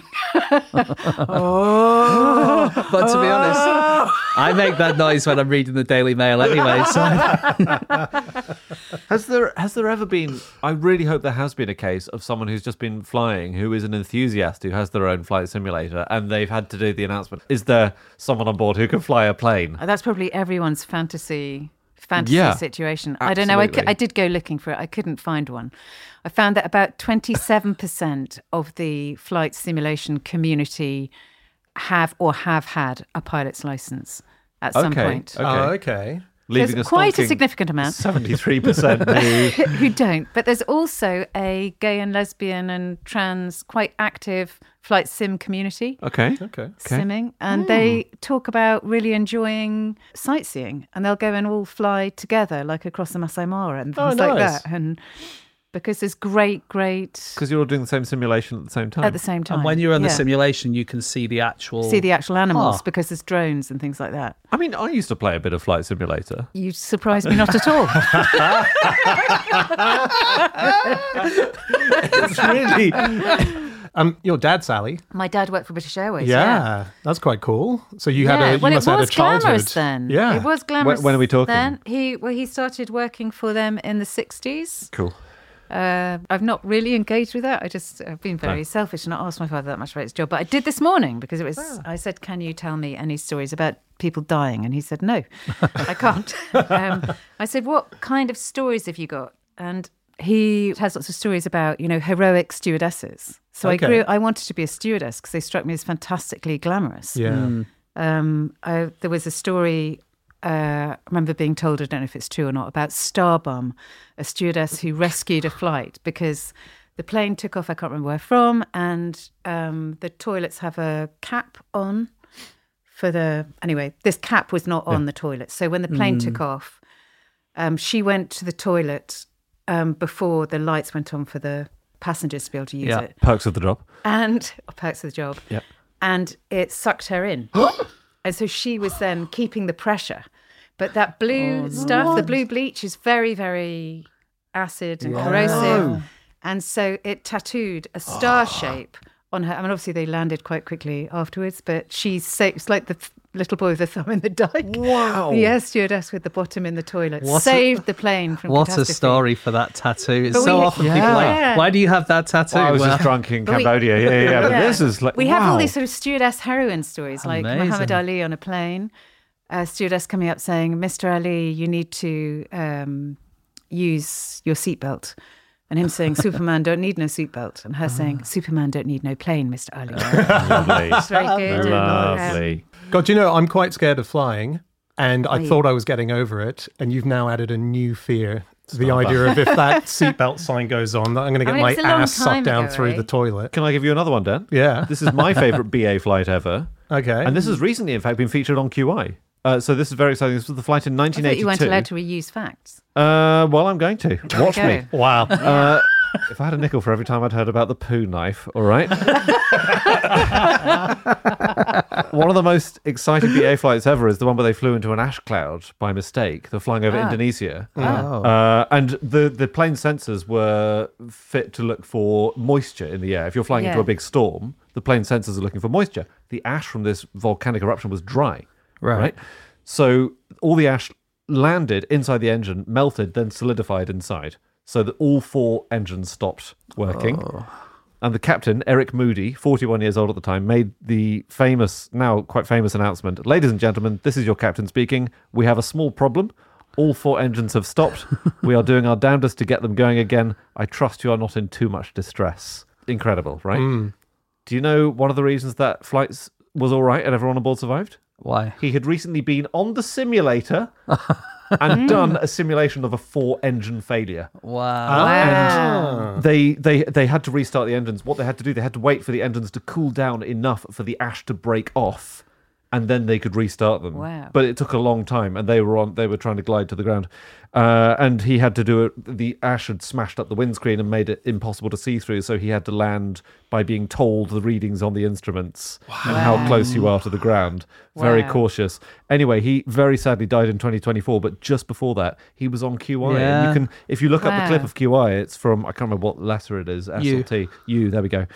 But to be honest, I make that noise when I'm reading the Daily Mail anyway. So Has there has there ever been? I really hope there has been a case of someone who's just been flying, who is an enthusiast who has their own flight simulator, and they've had to do the announcement. Is there someone on board who can fly a plane? That's probably everyone's fantasy fantasy Yeah, situation. I don't know. I, cou- absolutely. I did go looking for it. I couldn't find one. I found that about twenty-seven percent of the flight simulation community have or have had a pilot's license at some Okay, point. okay. Oh, okay. Leaving There's a quite a significant amount. Seventy-three percent who. who don't. But there's also a gay and lesbian and trans, quite active flight sim community. Okay. Okay. Simming, and they talk about really enjoying sightseeing, and they'll go and all fly together, like across the Masai Mara and Oh, things like nice. that. And because there's great, great Because you're all doing the same simulation at the same time. at the same time. and when you're in the Yeah. simulation, you can see the actual. see the actual animals Oh. because there's drones and things like that. I mean, I used to play a bit of Flight Simulator. You surprise me not at all. It's really. Um, your dad, Sally. My dad worked for British Airways. Yeah, Yeah. that's quite cool. So you had Yeah, a. You well, must it have had was a childhood. glamorous then. Yeah. It was glamorous. when are we talking? Then he well, he started working for them in the sixties. Cool. Uh, I've not really engaged with that. I just I've been very No. selfish and not asked my father that much about his job. But I did this morning because it was. I said, "Can you tell me any stories about people dying?" And he said, "No, I can't." um, I said, "What kind of stories have you got?" and he has lots of stories about, you know, heroic stewardesses. So Okay. I grew. I wanted to be a stewardess because they struck me as fantastically glamorous. Yeah. Um, I, there was a story. Uh, I remember being told, I don't know if it's true or not, about Starbum, a stewardess who rescued a flight because the plane took off. I can't remember where from, and um, the toilets have a cap on for the. Anyway, this cap was not on the toilet. So when the plane took off, um, she went to the toilet um, before the lights went on for the passengers to be able to use Yeah. it, Perks of the job. and oh, perks of the job. Yep. And it sucked her in. And so she was then keeping the pressure. But that blue stuff, the blue bleach, is very, very acid and corrosive. And so it tattooed a star shape on her. I mean, obviously they landed quite quickly afterwards, but she's safe. It's like the th- little boy with the thumb in the dike. Wow. The air stewardess with the bottom in the toilet What a- saved the plane from What a catastrophe. story for that tattoo. It's But so we- often people Yeah. like, Yeah. why do you have that tattoo? Well, I was Well, just drunk in But we- Cambodia. Yeah, yeah, yeah. But Yeah. this is like, We have all wow. these sort of stewardess heroine stories, like Amazing. Muhammad Ali on a plane, a stewardess coming up saying, "Mister Ali, you need to um, use your seatbelt." And him saying, "Superman don't need no seatbelt." And her saying, "Superman don't need no plane, Mister Ali." Lovely. It's very good. and, um, Lovely. God, you know, I'm quite scared of flying, and I Are you? thought I was getting over it, and you've now added a new fear. The idea of if that seatbelt sign goes on, that I'm going to I get mean, my it's a long ass sucked time down ago, through eh? the toilet. Can I give you another one, Dan? Yeah. This is my favourite B A flight ever. Okay. And this has recently, in fact, been featured on Q I. Uh, so this is very exciting. This was the flight in I nineteen thought eighty-two. you weren't allowed to reuse facts. Uh, well, I'm going to. Watch Go. me. Wow. Uh, if I had a nickel for every time I'd heard about the poo knife, all right? One of the most exciting B A flights ever is the one where they flew into an ash cloud by mistake. They're flying over Ah. Indonesia. Oh. Uh, and the, the plane sensors were fit to look for moisture in the air. If you're flying into Yeah. a big storm, the plane sensors are looking for moisture. The ash from this volcanic eruption was dry. Right. right? So all the ash landed inside the engine, melted, then solidified inside. So that all four engines stopped working. And the captain, Eric Moody, forty-one years old at the time, made the famous, now quite famous announcement. Ladies and gentlemen, this is your captain speaking. We have a small problem. All four engines have stopped. We are doing our damnedest to get them going again. I trust you are not in too much distress. Incredible, right? Do you know one of the reasons that flights was all right and everyone on board survived? Why? He had recently been on the simulator and done a simulation of a four-engine failure. Wow. Wow. They they they had to restart the engines. What they had to do, they had to wait for the engines to cool down enough for the ash to break off, and then they could restart them. Wow. But it took a long time, and they were on. They were trying to glide to the ground, uh, and he had to do it. The ash had smashed up the windscreen and made it impossible to see through. So he had to land by being told the readings on the instruments and how close you are to the ground. Very Wow. cautious. Anyway, he very sadly died in twenty twenty-four. But just before that, he was on Q I. And Yeah. you can, if you look up the Wow. clip of Q I, it's from I can't remember what letter it is. S U. L T. U. There we go.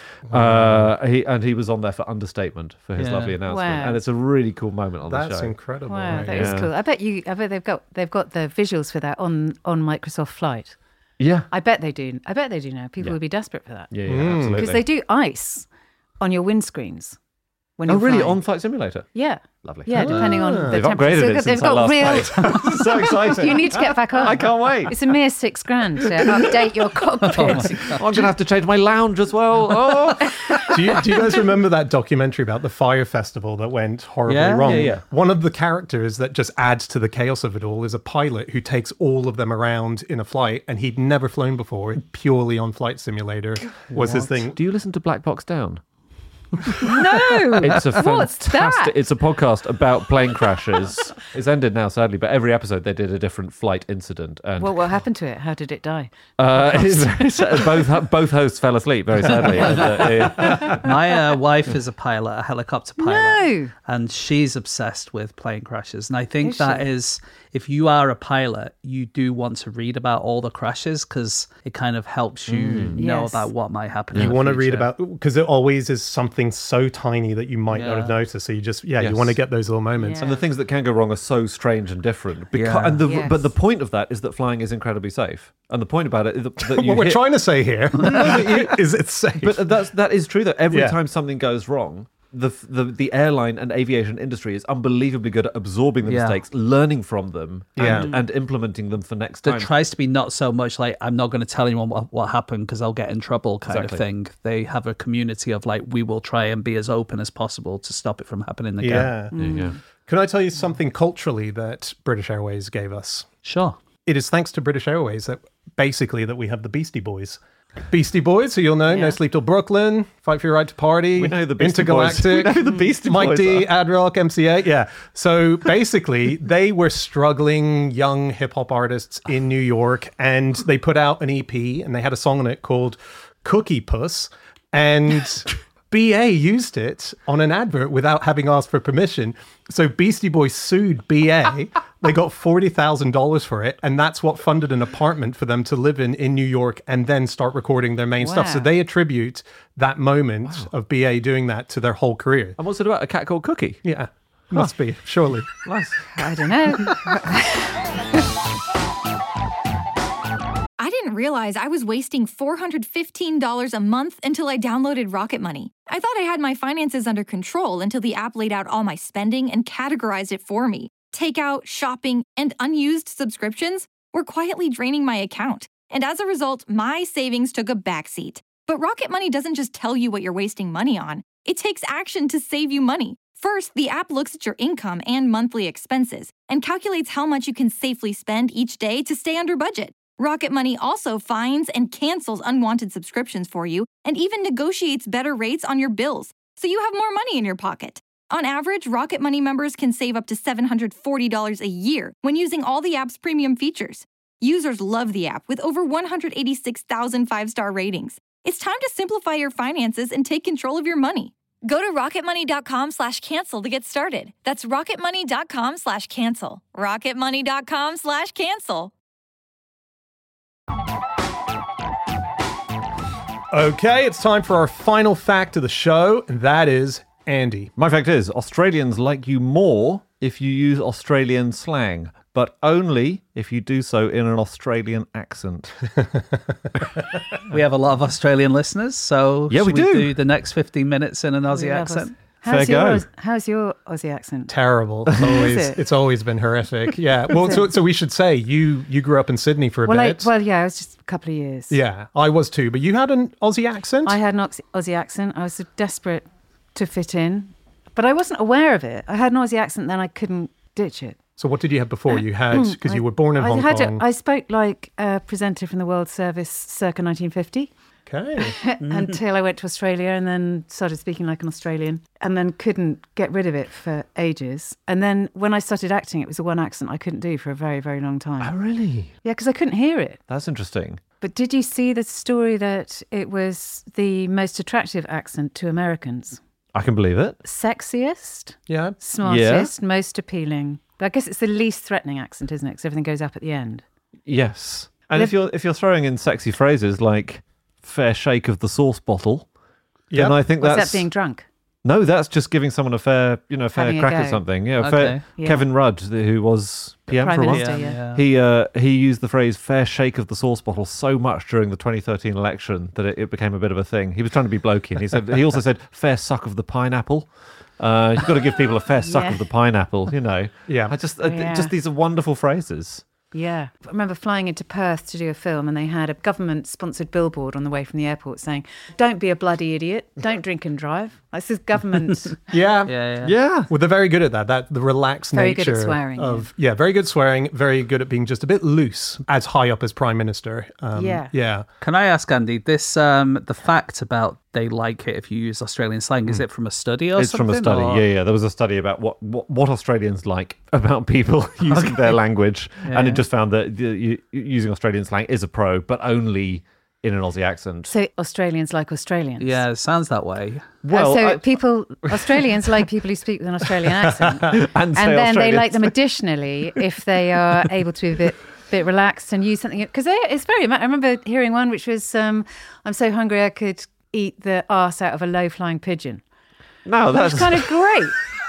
Uh, he and he was on there for understatement for his Yeah. lovely announcement, Wow. and it's a really cool moment on the That's show. incredible. Wow, right? that is Yeah. cool. I bet you. I bet they've got they've got the visuals for that on on Microsoft Flight. Yeah. I bet they do. I bet they do now. People Yeah. would be desperate for that Yeah, yeah, Mm. absolutely. because they do ice on your windscreens when Oh, you're really? flying. On Flight Simulator? Yeah, Lovely. yeah. Depending on the They've temperature. upgraded So it they've since I got last real. played. So exciting. You need to get back on. I can't wait. It's a mere six grand to update your cockpit. I'm going to have to change my lounge as well. Oh. do, you, do you guys remember that documentary about the fire festival that went horribly Yeah, wrong? yeah, yeah. One of the characters that just adds to the chaos of it all is a pilot who takes all of them around in a flight, and he'd never flown before. Purely on Flight Simulator was his thing. Do you listen to Black Box Down? No, It's a What's fantastic. that? It's a podcast about plane crashes. It's ended now, sadly, but every episode they did a different flight incident, and Well, what happened to it? How did it die? uh, it's very sad. both both hosts fell asleep very sadly. And, uh, yeah. My uh, wife is a pilot, a helicopter pilot. No. And she's obsessed with plane crashes. And I think Is that she? is, if you are a pilot, you do want to read about all the crashes because it kind of helps you know Yes. about what might happen. in You the want to read future. about, because it always is something so tiny that you might not have Yeah. noticed. So you just, yeah, Yes. you want to get those little moments. Yeah. And the things that can go wrong are so strange and different. Beca- Yeah. and the, Yes. But the point of that is that flying is incredibly safe. And the point about it is that, that you What we're hit- trying to say here is it's safe. But that's that is true. That every Yeah. time something goes wrong, the the the airline and aviation industry is unbelievably good at absorbing the Yeah. mistakes, learning from them, Yeah. and, and implementing them for next There time. tries to be not so much like, I'm not going to tell anyone what, what happened because I'll get in trouble kind Exactly. of thing. They have a community of like, we will try and be as open as possible to stop it from happening again. Yeah. There you go. Can I tell you something culturally that British Airways gave us? Sure. It is thanks to British Airways that basically that we have the Beastie Boys. Beastie Boys, who you'll know, Yeah. No Sleep Till Brooklyn, Fight for Your Right to Party, We know the Beastie Intergalactic, Boys. We know who the Beastie Mike Boys D, are. Ad Rock, M C A. Yeah. So basically, they were struggling young hip hop artists in New York, and they put out an E P, and they had a song on it called Cookie Puss, and B A used it on an advert without having asked for permission. So Beastie Boys sued B A. They got forty thousand dollars for it, and that's what funded an apartment for them to live in in New York and then start recording their main stuff. So Wow. they attribute that moment of B A doing that to their whole career. And what's it about? A cat called Cookie? Yeah, must be, surely. Nice. I don't know. I didn't realize I was wasting four hundred fifteen dollars a month until I downloaded Rocket Money. I thought I had my finances under control until the app laid out all my spending and categorized it for me. Takeout, shopping, and unused subscriptions were quietly draining my account. And as a result, my savings took a backseat. But Rocket Money doesn't just tell you what you're wasting money on. It takes action to save you money. First, the app looks at your income and monthly expenses and calculates how much you can safely spend each day to stay under budget. Rocket Money also finds and cancels unwanted subscriptions for you and even negotiates better rates on your bills, so you have more money in your pocket. On average, Rocket Money members can save up to seven hundred forty dollars a year when using all the app's premium features. Users love the app with over one hundred eighty-six thousand five-star ratings. It's time to simplify your finances and take control of your money. Go to rocketmoney.com slash cancel to get started. That's rocketmoney.com slash cancel. rocketmoney.com slash cancel. Okay, it's time for our final fact of the show, and that is Andy. My fact is, Australians like you more if you use Australian slang, but only if you do so in an Australian accent. We have a lot of Australian listeners, so Yeah, we should do. do the next fifteen minutes in an Aussie We love us. accent. How's Fair your, go. how's your Aussie accent? Terrible. It's always, it? it's always been horrific. Yeah. Well, so, so we should say you you grew up in Sydney for a Well, I, bit. well, yeah, it was just a couple of years. Yeah, I was too. But you had an Aussie accent? I had an Aussie, Aussie accent. I was so desperate to fit in, but I wasn't aware of it. I had an Aussie accent, then I couldn't ditch it. So what did you have before? You had, because you were born in I Hong had Kong. To, I spoke like a presenter from the World Service circa nineteen fifty Okay. until I went to Australia and then started speaking like an Australian and then couldn't get rid of it for ages. And then when I started acting, it was the one accent I couldn't do for a very, very long time. Oh, really? Yeah, because I couldn't hear it. That's interesting. But did you see the story that it was the most attractive accent to Americans? I can believe it. Sexiest, Yeah. smartest, most appealing. But I guess it's the least threatening accent, isn't it? Because everything goes up at the end. Yes. And Liv- if you're if you're throwing in sexy phrases like fair shake of the sauce bottle, Yeah. then I think What's that's that being drunk? no, that's just giving someone a fair, you know, fair Having a crack at go. something. Yeah, Okay. fair, Yeah. Kevin Rudd, the- who was P M Prime for a while. Minister. Yeah, yeah. yeah. He uh, he used the phrase "fair shake of the sauce bottle" so much during the twenty thirteen election that it, it became a bit of a thing. He was trying to be blokey, and he said he also said "fair suck of the pineapple." Uh, you've got to give people a fair suck Yeah. of the pineapple, you know. Yeah. I just uh, Yeah. just these are wonderful phrases. Yeah. I remember flying into Perth to do a film and they had a government-sponsored billboard on the way from the airport saying, "Don't be a bloody idiot. Don't drink and drive." This is government. Yeah. Yeah, yeah. Yeah. Well, they're very good at that. That the relaxed Very good nature at swearing, of yeah. very good swearing, very good at being just a bit loose as high up as prime minister. Um, Yeah. yeah. Can I ask Andy this? Um, the fact about they like it if you use Australian slang, is it from a study or It's something? from a study. or- Yeah, yeah. There was a study about what, what, what Australians like about people using their language, and it just found that the, you, using Australian slang is a pro, but only in an Aussie accent. So Australians like Australians. Yeah, it sounds that way. Well, Well, so I- people, Australians like people who speak with an Australian accent. and, And say then they Australians- like them additionally if they are able to be a bit, bit relaxed and use something. Because it's very, I remember hearing one which was, um, I'm so hungry I could eat the arse out of a low-flying pigeon. No, that's It's kind of great.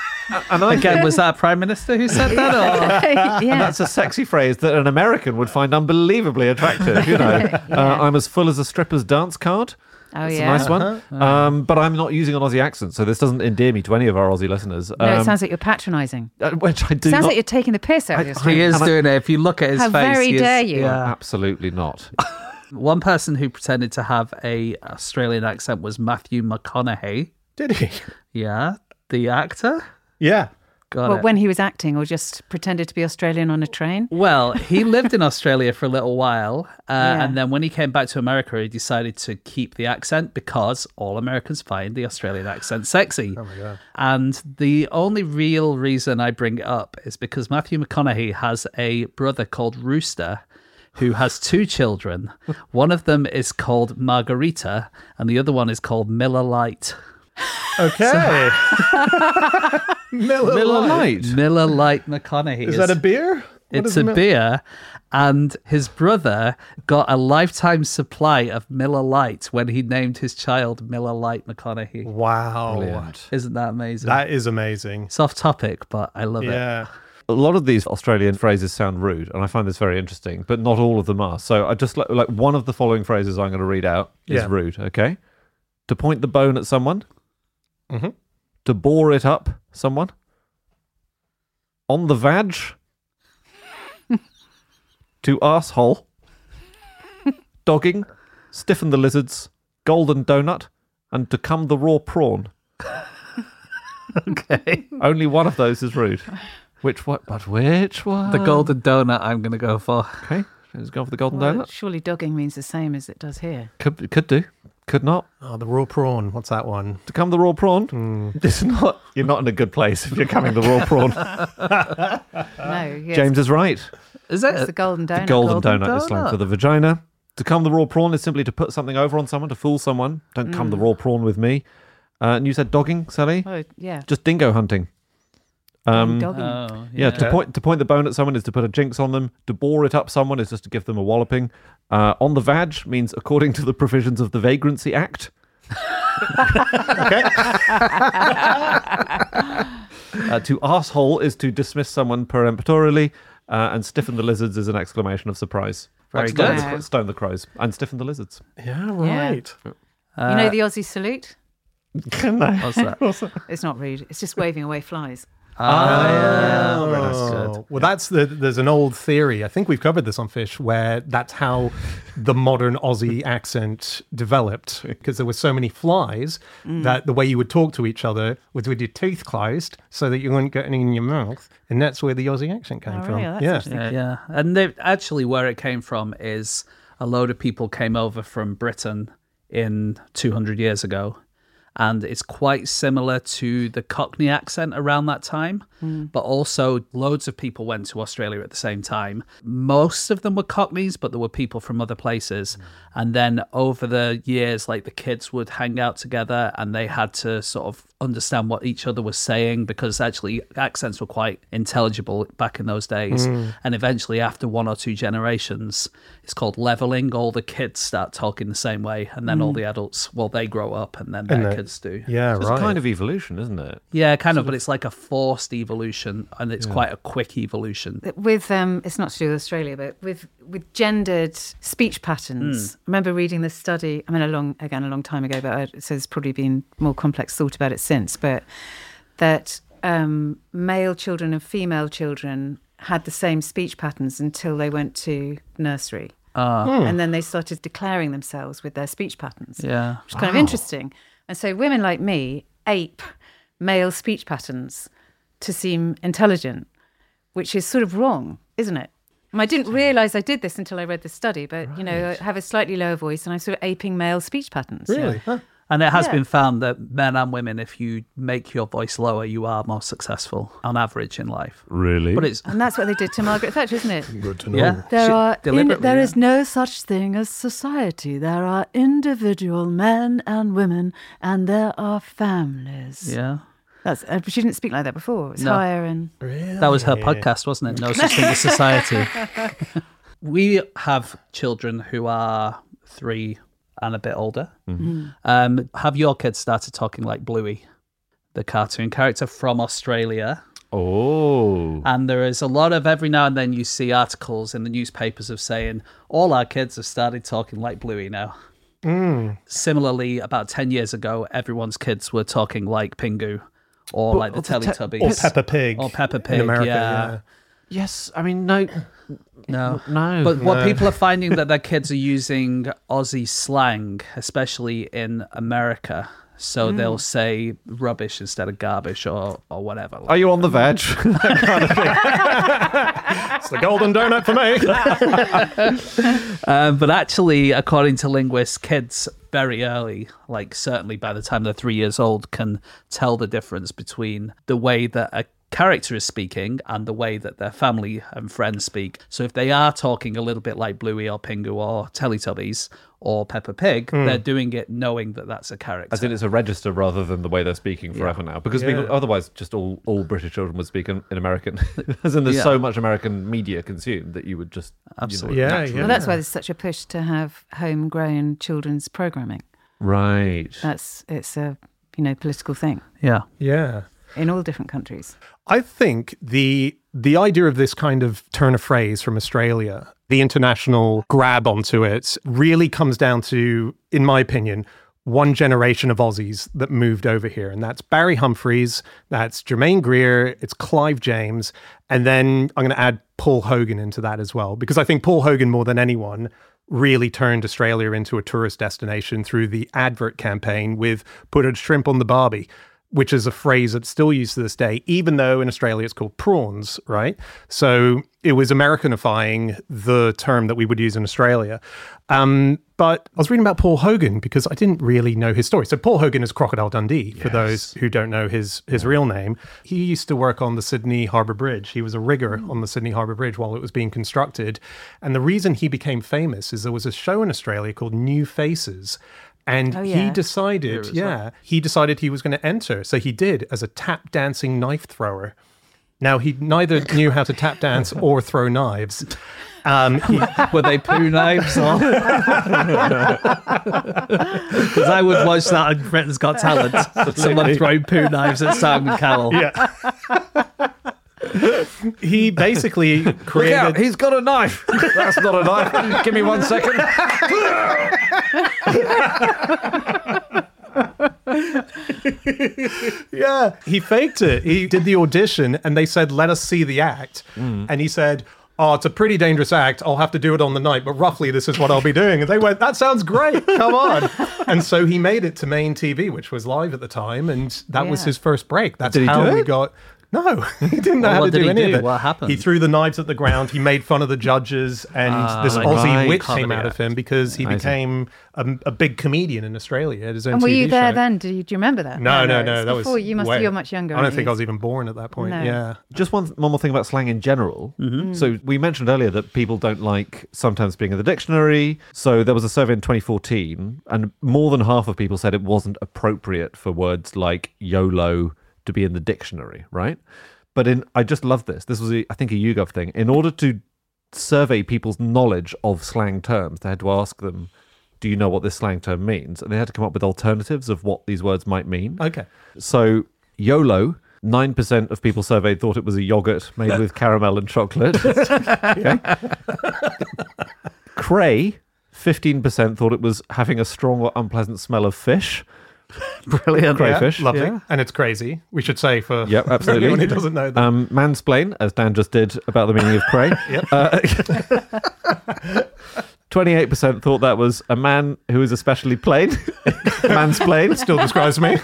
and I Again, was that a prime minister who said that? Or? Yeah. And that's a sexy phrase that an American would find unbelievably attractive. You know, uh, I'm as full as a stripper's dance card. Oh, It's yeah. a nice one. Um, but I'm not using an Aussie accent, so this doesn't endear me to any of our Aussie listeners. No, Um, it sounds like you're patronising. uh, which I do Sounds not. like you're taking the piss out of your I- story. He is And I- doing it. If you look at his How face, very he is- dare you. Yeah. Absolutely not. One person who pretended to have a Australian accent was Matthew McConaughey. Did he? Yeah, the actor. Yeah. Got Well, it. when he was acting or just pretended to be Australian on a train? Well, he lived in Australia for a little while, uh, Yeah. and then when he came back to America, he decided to keep the accent because all Americans find the Australian accent sexy. Oh my god! And the only real reason I bring it up is because Matthew McConaughey has a brother called Rooster, who has two children. One of them is called Margarita, and the other one is called Miller Lite. Okay. Miller, Miller Lite. Lite. Miller Lite McConaughey. Is that a beer? What It's is a Mil- beer, and his brother got a lifetime supply of Miller Lite when he named his child Miller Lite McConaughey. Wow. Brilliant. Isn't that amazing? That is amazing. It's off topic, but I love it. Yeah. A lot of these Australian phrases sound rude, and I find this very interesting, but not all of them are. So I just like, like one of the following phrases I'm going to read out is Yeah. rude, okay? To point the bone at someone. Mm-hmm. To bore it up someone. On the vag. To asshole. Dogging. Stiffen the lizards. Golden donut. And to come the raw prawn. Okay. Only one of those is rude. Which one? But which one? The golden donut I'm going to go for. Okay, let's go for the golden Well, donut. surely dogging means the same as it does here. Could could do, could not. Oh, the raw prawn. What's that one? To come the raw prawn. It's not. You're not in a good place if you're coming the raw prawn. No, yes, James is right. Is it's it? the golden donut. The golden, golden donut, is slang donut. for the vagina. To come the raw prawn is simply to put something over on someone, to fool someone. Don't come the raw prawn with me. Uh, and you said dogging, Sally? Oh, yeah. Just dingo hunting. Um, dogging. Oh, Yeah, to point to point the bone at someone is to put a jinx on them. To bore it up someone is just to give them a walloping. Uh, on the vag means according to the provisions of the Vagrancy Act. uh, to asshole is to dismiss someone peremptorily, uh, and stiffen the lizards is an exclamation of surprise. Very Like stone, good. the, stone the crows and stiffen the lizards. Yeah, right. you know the Aussie salute? What's that? It's not rude. It's just waving away flies. Ah, yeah. That's good. Well, that's the. There's an old theory. I think we've covered this on Fish, where that's how the modern Aussie accent developed, because there were so many flies that the way you would talk to each other was with your teeth closed, so that you wouldn't get any in your mouth, and that's where the Aussie accent came Oh, from. really? That's yeah. interesting. Yeah, yeah. And they, actually, where it came from is a load of people came over from Britain in two hundred years ago. And it's quite similar to the Cockney accent around that time. But also, loads of people went to Australia at the same time. Most of them were Cockneys, but there were people from other places. And then over the years, like the kids would hang out together and they had to sort of understand what each other was saying, because actually accents were quite intelligible back in those days. And eventually, after one or two generations, it's called leveling. All the kids start talking the same way, and then all the adults, well, they grow up, and then their And the- kids do. Yeah, It's right. kind of evolution, isn't it? Yeah, kind of, but it's like a forced evolution, and it's quite a quick evolution. With um, it's not to do with Australia, but with with gendered speech patterns. I remember reading this study. I mean, a long again a long time ago, but it says probably been more complex thought about it since. But that um, male children and female children had the same speech patterns until they went to nursery, and then they started declaring themselves with their speech patterns. Yeah. Which is kind of interesting. And so women like me ape male speech patterns to seem intelligent, which is sort of wrong, isn't it? And I didn't realise I did this until I read the study, but, you know, I have a slightly lower voice and I'm sort of aping male speech patterns. Really? Huh. And it has Yeah. been found that men and women, if you make your voice lower, you are more successful on average in life. Really? But it's, And that's what they did to Margaret Thatcher, isn't it? Good to know. yeah. There She- are in, deliberately, there yeah. is no such thing as society. There are individual men and women, and there are families. Yeah. That's uh, she didn't speak like that before. It was No. higher and That was her podcast, wasn't it? No Such Thing as Society. We have children who are three and a bit older. Um, have your kids started talking like Bluey, the cartoon character from Australia? Oh. And there is a lot of, every now and then you see articles in the newspapers of saying, all our kids have started talking like Bluey now. Mm. Similarly, about ten years ago, everyone's kids were talking like Pingu or But- like the or the te- Teletubbies. Or Peppa Pig. Or Peppa Pig, in America, yeah. yeah. Yes, I mean, no, No. no. But what No. people are finding that their kids are using Aussie slang, especially in America. So they'll say rubbish instead of garbage or, or whatever. Are you on the veg? That kind of thing. It's the golden donut for me. Um, but actually, according to linguists, kids very early, like certainly by the time they're three years old, can tell the difference between the way that a character is speaking and the way that their family and friends speak. So if they are talking a little bit like Bluey or Pingu or Teletubbies or Peppa Pig, they're doing it knowing that that's a character. I think it's a register rather than the way they're speaking forever now. Because I mean, Yeah. otherwise, just all, all British children would speak in, in American. As in, there's Yeah. so much American media consumed that you would just Absolutely. You know, Yeah, naturally- Well, that's why there's such a push to have homegrown children's programming. Right. That's it's a you know political thing Yeah. Yeah. in all different countries. I think the the idea of this kind of turn of phrase from Australia, the international grab onto it, really comes down to, in my opinion, one generation of Aussies that moved over here. And that's Barry Humphries, that's Jermaine Greer, it's Clive James, and then I'm going to add Paul Hogan into that as well, because I think Paul Hogan, more than anyone, really turned Australia into a tourist destination through the advert campaign with "put a shrimp on the barbie," which is a phrase that's still used to this day, even though in Australia it's called prawns, right? So it was Americanifying the term that we would use in Australia. Um, but I was reading about Paul Hogan because I didn't really know his story. So Paul Hogan is Crocodile Dundee, for those who don't know his, his real name. He used to work on the Sydney Harbour Bridge. He was a rigger on the Sydney Harbour Bridge while it was being constructed. And the reason he became famous is there was a show in Australia called New Faces. And Oh, he yeah. decided, yeah, he decided he was going to enter. So he did as a tap dancing knife thrower. Now, he neither knew how to tap dance or throw knives. Um, he, Were they poo knives? Because I would watch that on Britain's Got Talent. Someone throwing poo knives at Simon Cowell. yeah. He basically Look out, created. he's got a knife. That's not a knife. Give me one second. Yeah, he faked it. He did the audition and they said, let us see the act. And he said, oh, it's a pretty dangerous act. I'll have to do it on the night, but roughly this is what I'll be doing. And they went, that sounds great. Come on. And so he made it to main T V, which was live at the time. And that was Yeah. his first break. That's Did he how do we it? got... No, he didn't know Well, how what to did do he any do? of it. What happened? He threw the knives at the ground. He made fun of the judges, and Ah, this like Aussie right. wit Comedy came out of act. him because he I see. became a, a big comedian in Australia at his own And were T V you there show. then? Do you, do you remember that? No, no, no. it's That before. was You must. way- You're much younger. I don't aren't think you? I was even born at that point. No. Yeah. Just one, one more thing about slang in general. So we mentioned earlier that people don't like sometimes being in the dictionary. So there was a survey in twenty fourteen, and more than half of people said it wasn't appropriate for words like YOLO to be in the dictionary, right? But in, I just love this. This was, a, I think, a YouGov thing. In order to survey people's knowledge of slang terms, they had to ask them, do you know what this slang term means? And they had to come up with alternatives of what these words might mean. Okay. So YOLO, nine percent of people surveyed thought it was a yogurt made with caramel and chocolate. Okay. Cray, fifteen percent thought it was having a strong or unpleasant smell of fish. Brilliant. Crayfish. Yeah, lovely. Yeah. And it's crazy. We should say for, Yep, for absolutely. anyone who doesn't know that. Um, mansplain, as Dan just did about the meaning of cray. Yep. Uh, twenty-eight percent thought that was a man who is especially plain. Mansplain. Still describes me.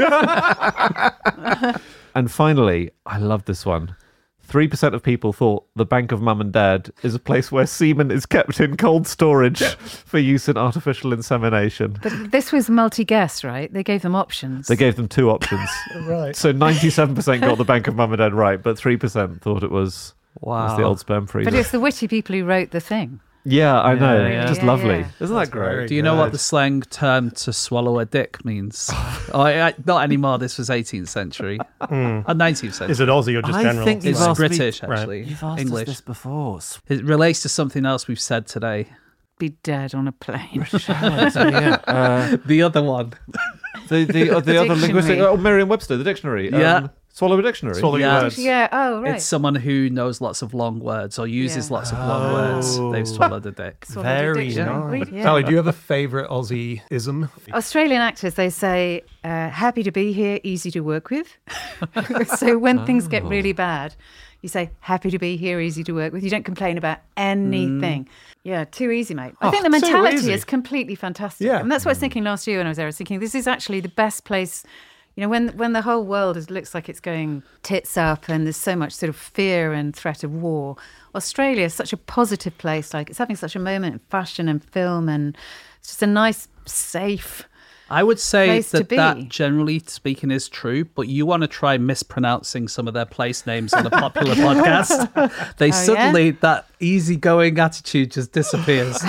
And finally, I love this one. three percent of people thought the Bank of Mum and Dad is a place where semen is kept in cold storage for use in artificial insemination. But this was multi-guess, right? They gave them options. They gave them two options. Right. So ninety-seven percent got the Bank of Mum and Dad right, but three percent thought it was, was the Wow. old sperm freezer. But it's the witty people who wrote the thing. Yeah, I know. Yeah, yeah. Just Yeah, lovely. yeah. Isn't that great? very Do you know what good. the slang term to swallow a dick means? oh, I, I, not anymore. This was eighteenth century. Uh, nineteenth century. Is it Aussie or just I general? think you've It's asked me- British, Right. actually. You've asked English. us this before. It relates to something else we've said today. Be dead on a plane. yeah. uh, The other one. the the, uh, the other Dictionary. linguistic, oh, Merriam-Webster, the dictionary. Um, Yeah. Swallow a dictionary. Swallow your Yeah. words. Yeah. Oh, right. It's someone who knows lots of long words or uses Yeah. lots of long Oh. words. They've swallowed a dick. Swallowed a Very dictionary. nice. Yeah. Sally, do you have a favourite Aussie-ism? Australian actors, they say, uh, happy to be here, easy to work with. So when things get really bad, you say, happy to be here, easy to work with. You don't complain about anything. Mm. Yeah, too easy, mate. I Oh, think the too mentality easy. is completely fantastic. Yeah. And that's what I was thinking last year when I was there. I was thinking, this is actually the best place. You know, when when the whole world is, looks like it's going tits up and there's so much sort of fear and threat of war, Australia is such a positive place. Like, it's having such a moment in fashion and film, and it's just a nice, safe I would say place to that be. that, generally speaking, is true, but you want to try mispronouncing some of their place names on a popular podcast. They Oh, suddenly, yeah? that easygoing attitude just disappears.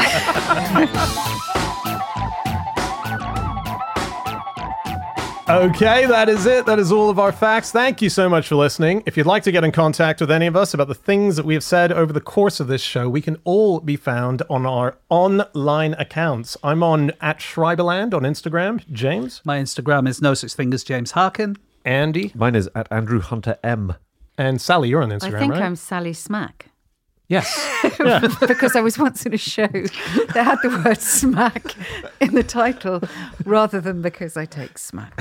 Okay, that is it. That is all of our facts. Thank you so much for listening. If you'd like to get in contact with any of us about the things that we have said over the course of this show, we can all be found on our online accounts. I'm on at Schreiberland on Instagram. James? My Instagram is no such thing as James Harkin. Andy? Mine is at Andrew Hunter M. And Sally, you're on Instagram, I think right? I'm Sally Smack. Yes. Because I was once in a show that had the word smack in the title rather than because I take smack.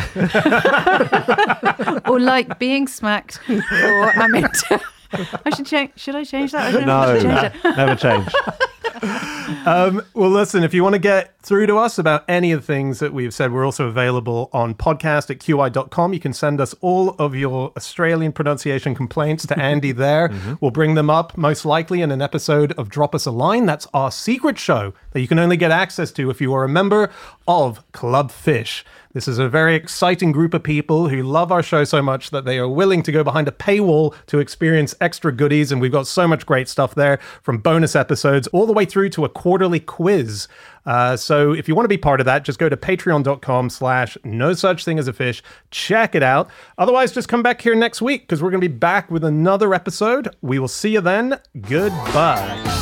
Or like being smacked, or I'm into... I should change. Should I change that? I don't know if I No, should change never change. Um, well, listen, if you want to get through to us about any of the things that we've said, we're also available on podcast at Q I dot com. You can send us all of your Australian pronunciation complaints to Andy there. Mm-hmm. We'll bring them up most likely in an episode of Drop Us a Line. That's our secret show that you can only get access to if you are a member of Club Fish. This is a very exciting group of people who love our show so much that they are willing to go behind a paywall to experience extra goodies. And we've got so much great stuff there, from bonus episodes all the way through to a quarterly quiz. Uh, so if you want to be part of that, just go to patreon.com slash no such thing as a fish. Check it out. Otherwise, just come back here next week because we're going to be back with another episode. We will see you then. Goodbye.